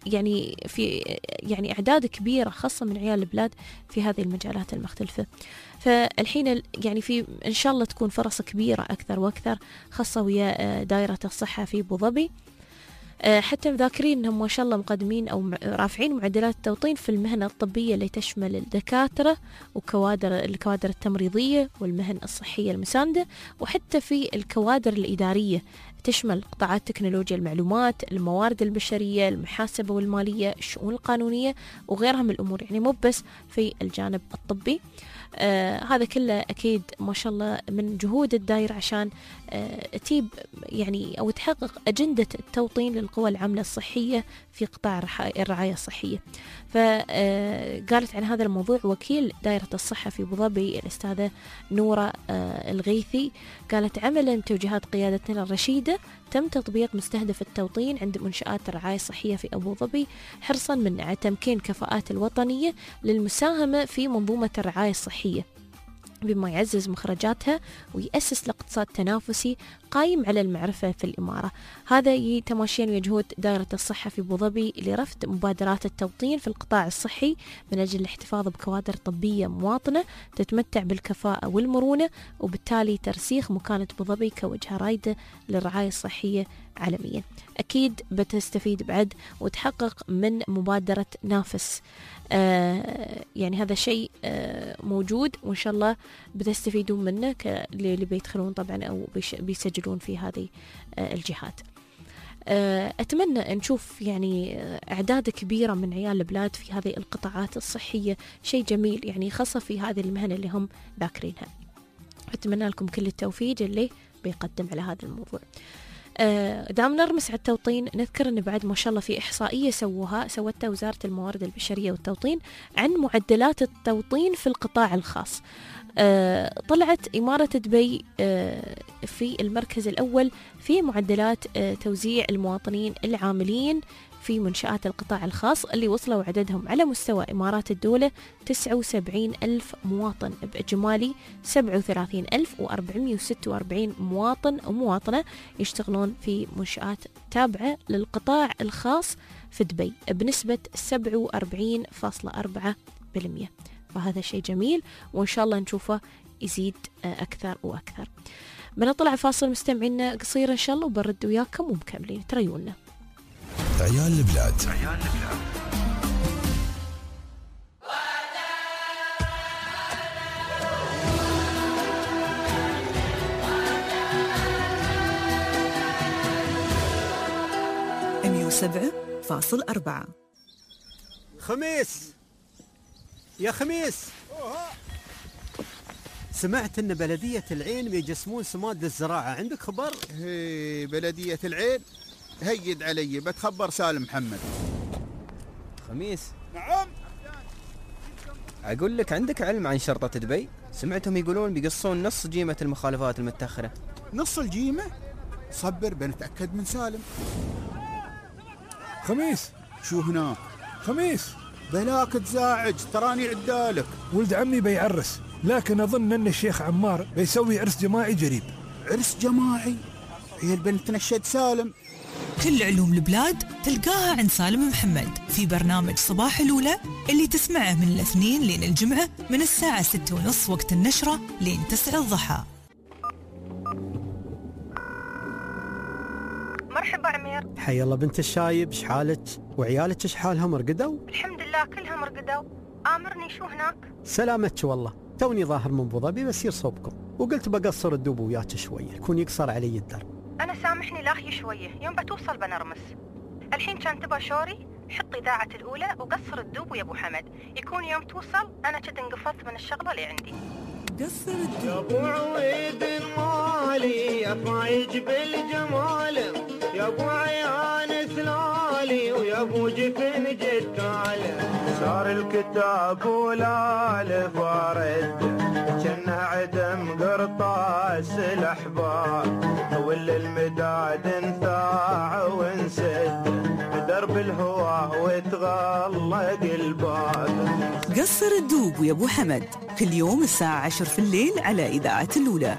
يعني أعداد كبيرة خاصة من عيال البلاد في هذه المجالات المختلفة. فالحين يعني في إن شاء الله تكون فرص كبيرة أكثر وأكثر خاصة ويا دائرة الصحة في أبو ظبي. حتى مذاكرين أنهم ما شاء الله مقدمين أو رافعين معدلات التوطين في المهنة الطبية اللي تشمل الدكاترة الكوادر التمريضية والمهن الصحية المساندة، وحتى في الكوادر الإدارية تشمل قطاعات تكنولوجيا المعلومات، الموارد البشرية، المحاسبة والمالية، الشؤون القانونية وغيرها من الأمور، يعني مو بس في الجانب الطبي. هذا كله أكيد ما شاء الله من جهود الدائرة عشان تجيب يعني أو تحقق أجندة التوطين للقوى العاملة الصحية في قطاع الرعاية الصحية. فقالت عن هذا الموضوع وكيل دائرة الصحة في أبو ظبي الأستاذة نورة الغيثي، قالت عملا توجيهات قيادتنا الرشيدة تم تطبيق مستهدف التوطين عند منشآت الرعاية الصحية في أبو ظبي حرصا من تمكين كفاءات الوطنية للمساهمة في منظومة الرعاية الصحية بما يعزز مخرجاتها ويأسس لاقتصاد تنافسي قائم على المعرفة في الإمارة. هذا تماشيا ويا جهود دائرة الصحة في أبو ظبي لرفض مبادرات التوطين في القطاع الصحي من أجل الاحتفاظ بكوادر طبية مواطنة تتمتع بالكفاءة والمرونة، وبالتالي ترسيخ مكانة أبو ظبي كوجهة رايدة للرعاية الصحية عالميا. أكيد بتستفيد بعد وتحقق من مبادرة نافس. يعني هذا شيء موجود وإن شاء الله بتستفيدون منه اللي بيدخلون طبعا أو بيسجلون في هذه الجهات. أتمنى نشوف يعني أعداد كبيرة من عيال البلاد في هذه القطاعات الصحية، شيء جميل يعني خاصة في هذه المهنة اللي هم ذاكرينها. أتمنى لكم كل التوفيق اللي بيقدم على هذا الموضوع. دام نرمس على التوطين نذكر أن بعد ما شاء الله في إحصائية سوتها وزارة الموارد البشرية والتوطين عن معدلات التوطين في القطاع الخاص. طلعت إمارة دبي في المركز الأول في معدلات توزيع المواطنين العاملين في منشآت القطاع الخاص اللي وصلوا عددهم على مستوى إمارات الدولة 79,000 مواطن بإجمالي 37,446 مواطن ومواطنة يشتغلون في منشآت تابعة للقطاع الخاص في دبي بنسبة 47.4%. فهذا شيء جميل وإن شاء الله نشوفه يزيد أكثر وأكثر. بنطلع فاصل مستمعينا قصير إن شاء الله وبرد وياكم ومكملين تريونا. عيال البلاد. $107.4. خميس يا خميس، سمعت ان بلدية العين بيجسمون سماد للزراعة، عندك خبر؟ هي بلدية العين هيد علي بتخبر سالم محمد. خميس. نعم. أقول لك عندك علم عن شرطة دبي؟ سمعتهم يقولون بيقصون نص جيمة المخالفات المتأخرة. نص الجيمة؟ صبر بنتأكد من سالم. خميس. شو هناك؟ خميس. بلاك تزاعج تراني عدالك. ولد عمي بيعرس، لكن أظن أن الشيخ عمار بيسوي عرس جماعي قريب. عرس جماعي؟ هي البنت نشد سالم. كل علوم البلاد تلقاها عند سالم محمد في برنامج صباح الأولى اللي تسمعه من الاثنين لين الجمعة من الساعة 6:30 وقت النشرة لين 9 الضحى. مرحبا عمير. حي الله بنت الشايب، شحالك وعيالك شحالهم رقدوا؟ الحمد لله كلهم رقدوا. آمرني شو هناك؟ سلامتك والله، توني ظاهر من ابو ظبي بسير صوبكم وقلت بقصر الدوب وياك شويه، يكون يقصر علي الدرب. انا سامحني لاخي شويه، يوم بتوصل بنرمس. الحين كان تبى شوري، حط اذاعه الاولى وقصر الدوب ويا ابو حمد، يكون يوم توصل انا كنت انقفلت من الشغله اللي عندي. قصر الدوب يا ابو عويد المالي يا فايج بالجمال، يا ابو عيان سلالي ويا ابو جفن جتال، صار الكتاب ولا الفارد جنه عدم قرطاس الاحبار، ولا المداد انثاع وانسد بدرب الهواه وتغلق الباب. قصر الدوب ويا ابو حمد كل يوم الساعة 10 في الليل على إذاعة الأولى.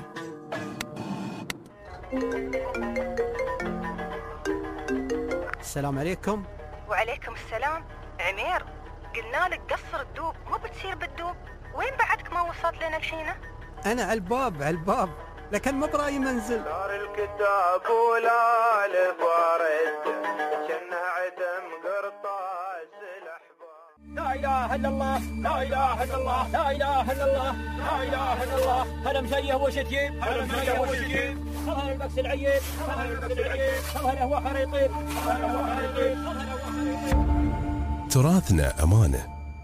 السلام عليكم. وعليكم السلام. عمير قلنا لك قصر الدوب مو بتصير بالدوب، وين بعدك ما وصلت لنا الحينة؟ أنا على الباب لكن ما برأي منزل. صار الكتاب ولا الفارد جنه عدم قرطاس الأحبار. لا إله إلا الله، لا إله إلا الله، لا إله إلا الله، لا إله إلا الله. هلا مشيه وش تجيب، هلا مشيه وش تجيب، هلا البكس العيب، هلا البكس العيب، هلا هو خريطين، هلا هو خريطين. تراثنا أمانة.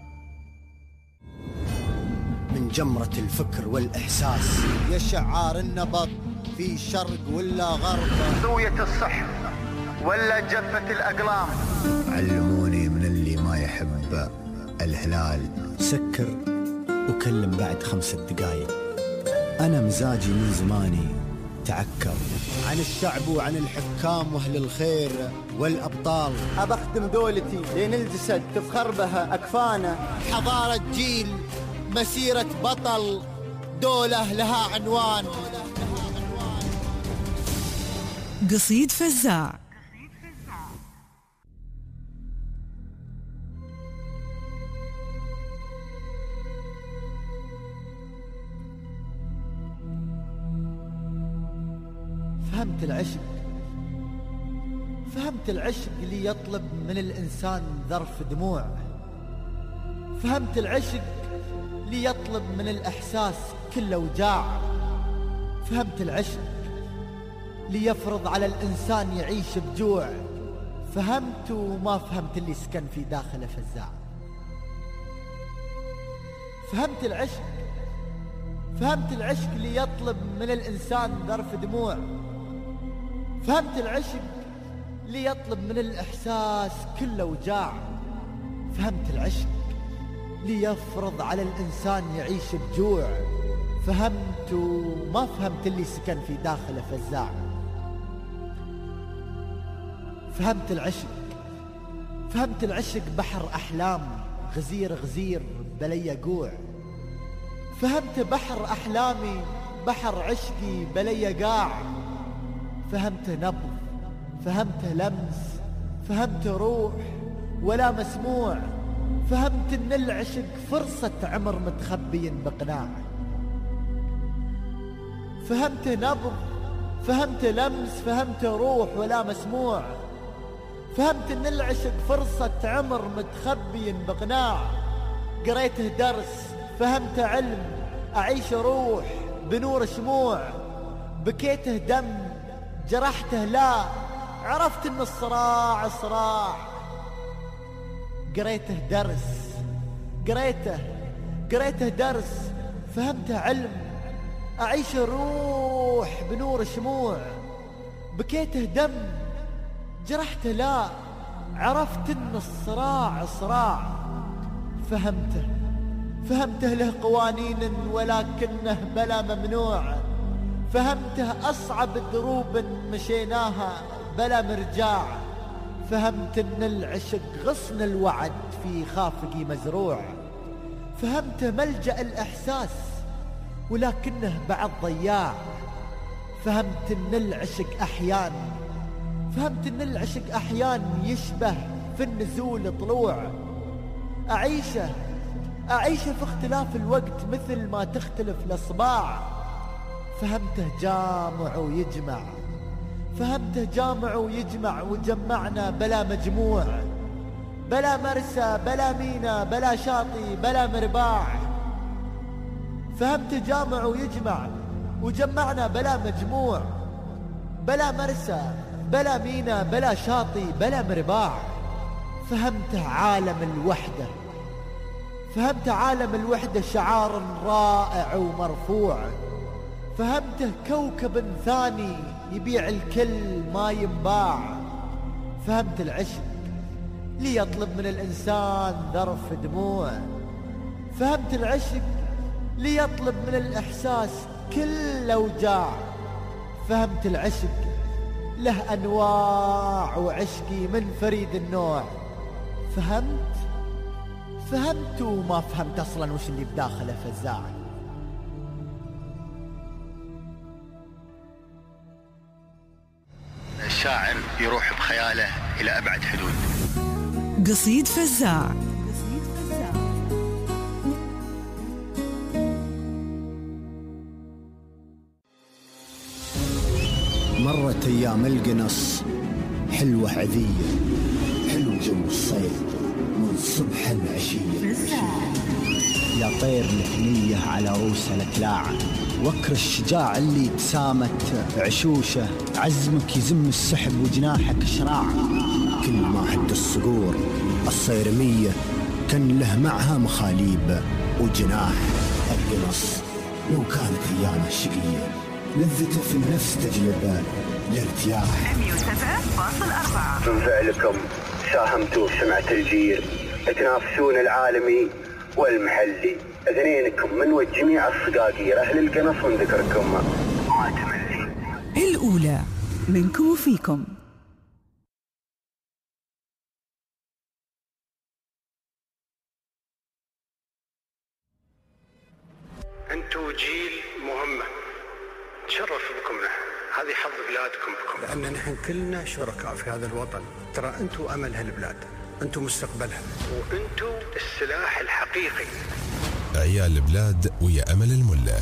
من جمرة الفكر والإحساس يا شعار النبض في شرق ولا غرب، زوية الصحف ولا جفة الأقلام. علموني من اللي ما يحب الهلال سكر وكلم بعد 5 دقايق. أنا مزاجي من زماني تعكر عن الشعب وعن الحكام واهل الخير والأبطال. أبختم دولتي لين الجسد تفخر بها أكفانا. حضارة جيل، مسيرة بطل، دولة لها عنوان. قصيد فزاع. فهمت العشق، فهمت العشق اللي يطلب من الإنسان ظرف دموع. فهمت العشق اللي يطلب من الإحساس كل وجاع. فهمت العشق اللي يفرض على الإنسان يعيش بجوع. فهمت وما فهمت اللي سكن في داخله فزاع. فهمت العشق، فهمت العشق اللي يطلب من الإنسان ظرف دموع. فهمت العشق اللي يطلب من الإحساس كل وجاع. فهمت العشق اللي يفرض على الإنسان يعيش بجوع. فهمت وما فهمت اللي سكن في داخله فزاع. فهمت العشق، فهمت العشق بحر أحلام غزير غزير بلي يقوع. فهمت بحر أحلامي بحر عشقي بلي قاع. فهمت نبض، فهمت لمس، فهمت روح ولا مسموع. فهمت ان العشق فرصة عمر متخبي بقناع. فهمت نبض، فهمت لمس، فهمت روح ولا مسموع. فهمت ان العشق فرصة عمر متخبي بقناع. قريته درس، فهمت علم، أعيش روح بنور شموع. بكيته دم، جرحته لا، عرفت ان الصراع صراع. قريته درس، قريته درس، فهمت علم، أعيش روح بنور شموع. بكيته دم، جرحته لا، عرفت ان الصراع صراع. فهمته له قوانين ولكنه بلا ممنوع. فهمته أصعب دروب مشيناها بلا مرجاع. فهمت ان العشق غصن الوعد في خافقي مزروع. فهمت ملجأ الإحساس ولكنه بعد ضياع. فهمت ان العشق أحيان، فهمت ان العشق احيان يشبه في النزول طلوع، اعيشه في اختلاف الوقت مثل ما تختلف الاصباع. فهمته جامع ويجمع، فهمته جامع ويجمع، وجمعنا بلا مجموع، بلا مرسى بلا مينا بلا شاطي بلا مرباع. فهمته جامع ويجمع وجمعنا بلا مجموع، بلا مرسى بلا مينا بلا شاطي بلا مرباع. فهمته عالم الوحدة، فهمت عالم الوحدة شعار رائع ومرفوع. فهمته كوكب ثاني يبيع الكل ما ينباع. فهمت العشق ليطلب من الإنسان ذرف دموع. فهمت العشق ليطلب من الإحساس كل أوجاع. فهمت العشق له أنواع وعشقي من فريد النوع. فهمت وما فهمت أصلا وش اللي بداخله فزاع. الشاعر يروح بخياله إلى أبعد حدود. قصيد فزاع. مرت أيام القنص حلوة عذية، حلو جو الصيف من صبح العشية. يا طير الحنية على روس الأكلاع، وكر الشجاع اللي تسامت عشوشه، عزمك يزم السحب وجناحك شراع. كل ما هد الصقور الصيرمية كان له معها مخاليب وجناح. القنص لو كانت أيامه شقية لذته في النفس تجلب الارتياح. 107.4 من فعلكم ساهمتوا في سمعة الجيل، تنافسون العالمي والمحلي. اثنينكم من وجميع الصقاقير أهل القنص من ذكركم ما تملي. الأولى منكم وفيكم. أنتوا جيل مهمة، تشرف بكم نحن، هذه حظ بلادكم بكم، لأن نحن كلنا شركاء في هذا الوطن. ترى أنتوا أمل هالبلاد، أنتوا مستقبلها، وأنتوا السلاح الحقيقي. عيال البلاد ويا أمل الملا.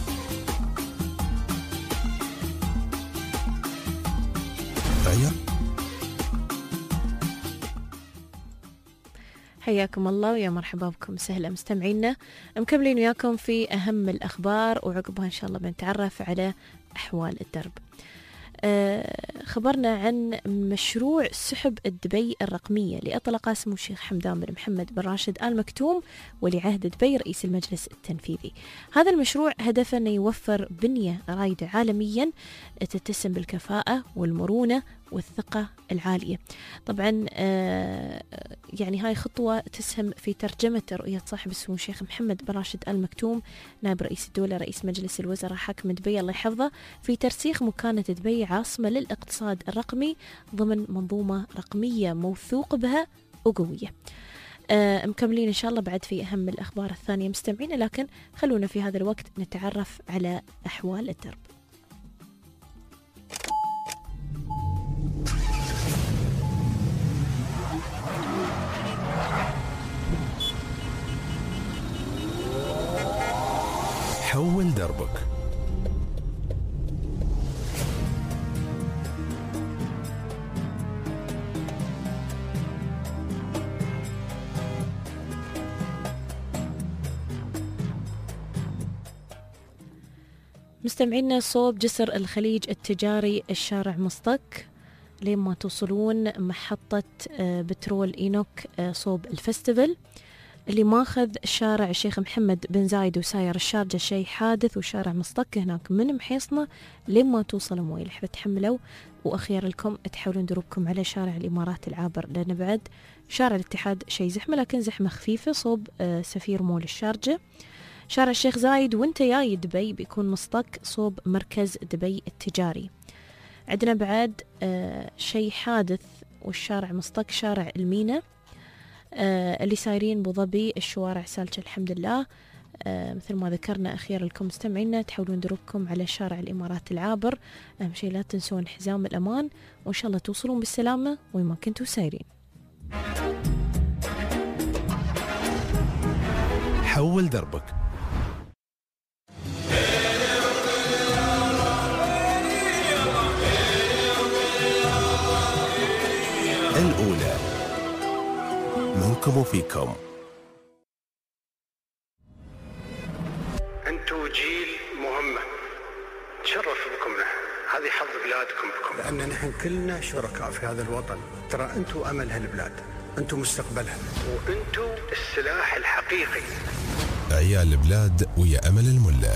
حياكم الله ويا مرحبا بكم، سهلا مستمعينا، مكملين وياكم في أهم الأخبار، وعقبها إن شاء الله بنتعرف على أحوال الدرب. خبرنا عن مشروع سحب الدبي الرقمية اللي أطلقه سمو الشيخ حمدان بن محمد بن راشد آل مكتوم ولي عهد دبي رئيس المجلس التنفيذي. هذا المشروع هدفه أنه يوفر بنية رائدة عالميا تتسم بالكفاءة والمرونة والثقة العالية. طبعا يعني هاي خطوة تسهم في ترجمة رؤية صاحب السمو الشيخ محمد بن راشد آل مكتوم نائب رئيس الدولة رئيس مجلس الوزراء حاكم دبي الله يحفظه في ترسيخ مكانة دبي عاصمة للاقتصاد الرقمي ضمن منظومة رقمية موثوق بها وقوية. مكملين إن شاء الله بعد في أهم الأخبار الثانية مستمعين، لكن خلونا في هذا الوقت نتعرف على أحوال الدرب. حول دربك. مستمعينا، صوب جسر الخليج التجاري الشارع مصطك لما توصلون محطة بترول إينوك صوب الفستيفال اللي ماخذ شارع الشيخ محمد بن زايد وساير الشارجة شيء حادث، وشارع مصطك هناك من محيصنا لما توصلوا مويلح بتحملوا. وأخير لكم تحاولون دروبكم على شارع الإمارات العابر، لأن بعد شارع الاتحاد شيء زحمة لكن زحمة خفيفة صوب سفير مول الشارجة. شارع الشيخ زايد وانت جاي دبي بيكون مصطك صوب مركز دبي التجاري. عندنا بعد شيء حادث والشارع مصطك شارع المينا اللي سايرين بو ظبي الشوارع سالكة الحمد لله. مثل ما ذكرنا أخيرا لكم مستمعينا تحاولون دروبكم على شارع الإمارات العابر. أهم شيء لا تنسون حزام الأمان، وإن شاء الله توصلون بالسلامة وين ما كنتوا سايرين. حول دربك. الأولى منكم وفيكم. أنتوا جيل مهمة، تشرف بكم نحن، هذه حظ بلادكم بكم، لأن نحن كلنا شركاء في هذا الوطن. ترى أنتوا أمل هالبلاد، أنتوا مستقبلها، وأنتوا السلاح الحقيقي. عيال البلاد ويا أمل الملا.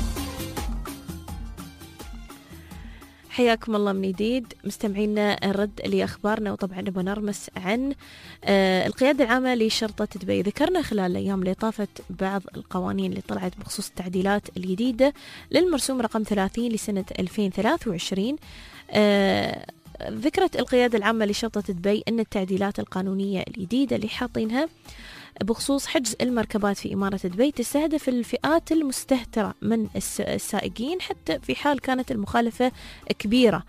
حياكم الله من جديد مستمعينا. الرد لأخبارنا، وطبعا نبغى نرمس عن القيادة العامة لشرطة دبي. ذكرنا خلال الأيام اللي طافت بعض القوانين اللي طلعت بخصوص التعديلات الجديدة للمرسوم رقم 30 لسنة 2023. ذكرت القيادة العامة لشرطة دبي أن التعديلات القانونية الجديدة اللي حاطينها بخصوص حجز المركبات في إمارة دبي تستهدف الفئات المستهترة من السائقين، حتى في حال كانت المخالفة كبيرة.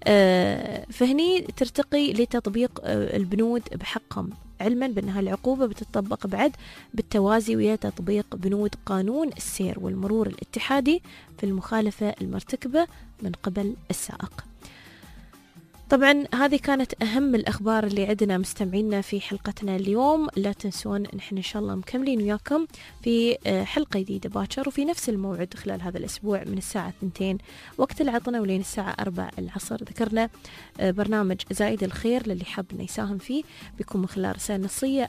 فهني ترتقي لتطبيق البنود بحقهم، علما بأنها العقوبة بتطبق بعد بالتوازي ويا تطبيق بنود قانون السير والمرور الاتحادي في المخالفة المرتكبة من قبل السائق. طبعا هذه كانت أهم الأخبار اللي عندنا مستمعينا في حلقتنا اليوم. لا تنسون نحن إن شاء الله مكملين وياكم في حلقة جديدة باكر وفي نفس الموعد خلال هذا الأسبوع من الساعة 2 وقت العطنة ولين الساعة 4 العصر. ذكرنا برنامج زايد الخير للي حاب إنه يساهم فيه بيكون من خلال رسالة نصية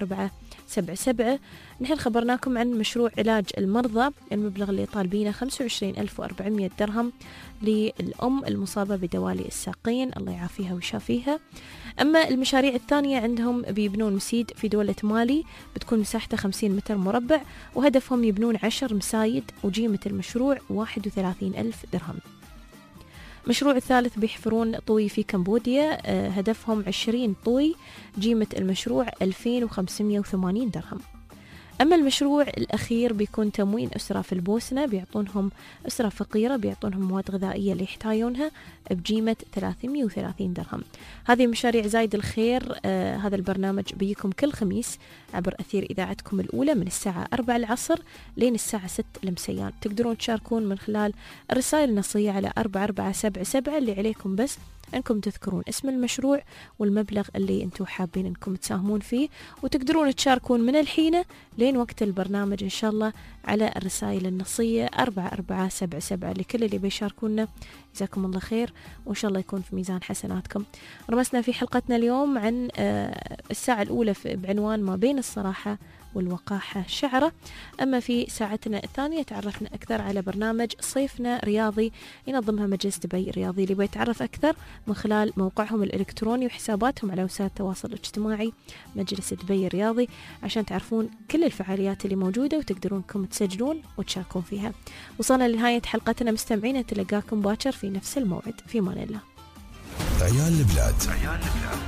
4477. نحن خبرناكم عن مشروع علاج المرضى، المبلغ اللي طالبينه 25,400 درهم للأم المصابة بدوالي الساقين، الله يعافيها ويشافيها. أما المشاريع الثانية عندهم بيبنون مسيد في دولة مالي بتكون مساحته 50 متر مربع، وهدفهم يبنون 10 مسايد وجيمة المشروع 31,000 درهم. مشروع الثالث بيحفرون طوي في كمبوديا، هدفهم 20 طوي، جيمة المشروع 2580 درهم. أما المشروع الأخير بيكون تموين أسرة في البوسنة، بيعطونهم أسرة فقيرة بيعطونهم مواد غذائية اللي يحتاجونها بجيمة 330 درهم. هذه مشاريع زايد الخير. هذا البرنامج بيكم كل خميس عبر أثير إذاعتكم الأولى من الساعة 4 العصر لين الساعة 6 المسيان. تقدرون تشاركون من خلال الرسائل النصية على 4477. اللي عليكم بس أنكم تذكرون اسم المشروع والمبلغ اللي أنتم حابين أنكم تساهمون فيه، وتقدرون تشاركون من الحين لين وقت البرنامج إن شاء الله على الرسائل النصية 4477. لكل اللي بيشاركونا جزاكم الله خير، وإن شاء الله يكون في ميزان حسناتكم. رمسنا في حلقتنا اليوم عن الساعة الأولى بعنوان ما بين الصراحة والوقاحة شعرة. أما في ساعتنا الثانية تعرفنا أكثر على برنامج صيفنا رياضي ينظمها مجلس دبي الرياضي، اللي بيتعرف أكثر من خلال موقعهم الإلكتروني وحساباتهم على وسائل التواصل الاجتماعي مجلس دبي الرياضي، عشان تعرفون كل الفعاليات اللي موجودة وتقدرونكم تسجلون وتشاركون فيها. وصلنا لنهاية حلقتنا مستمعين، تلقاكم باكر في نفس الموعد. في مان الله. عيال البلاد.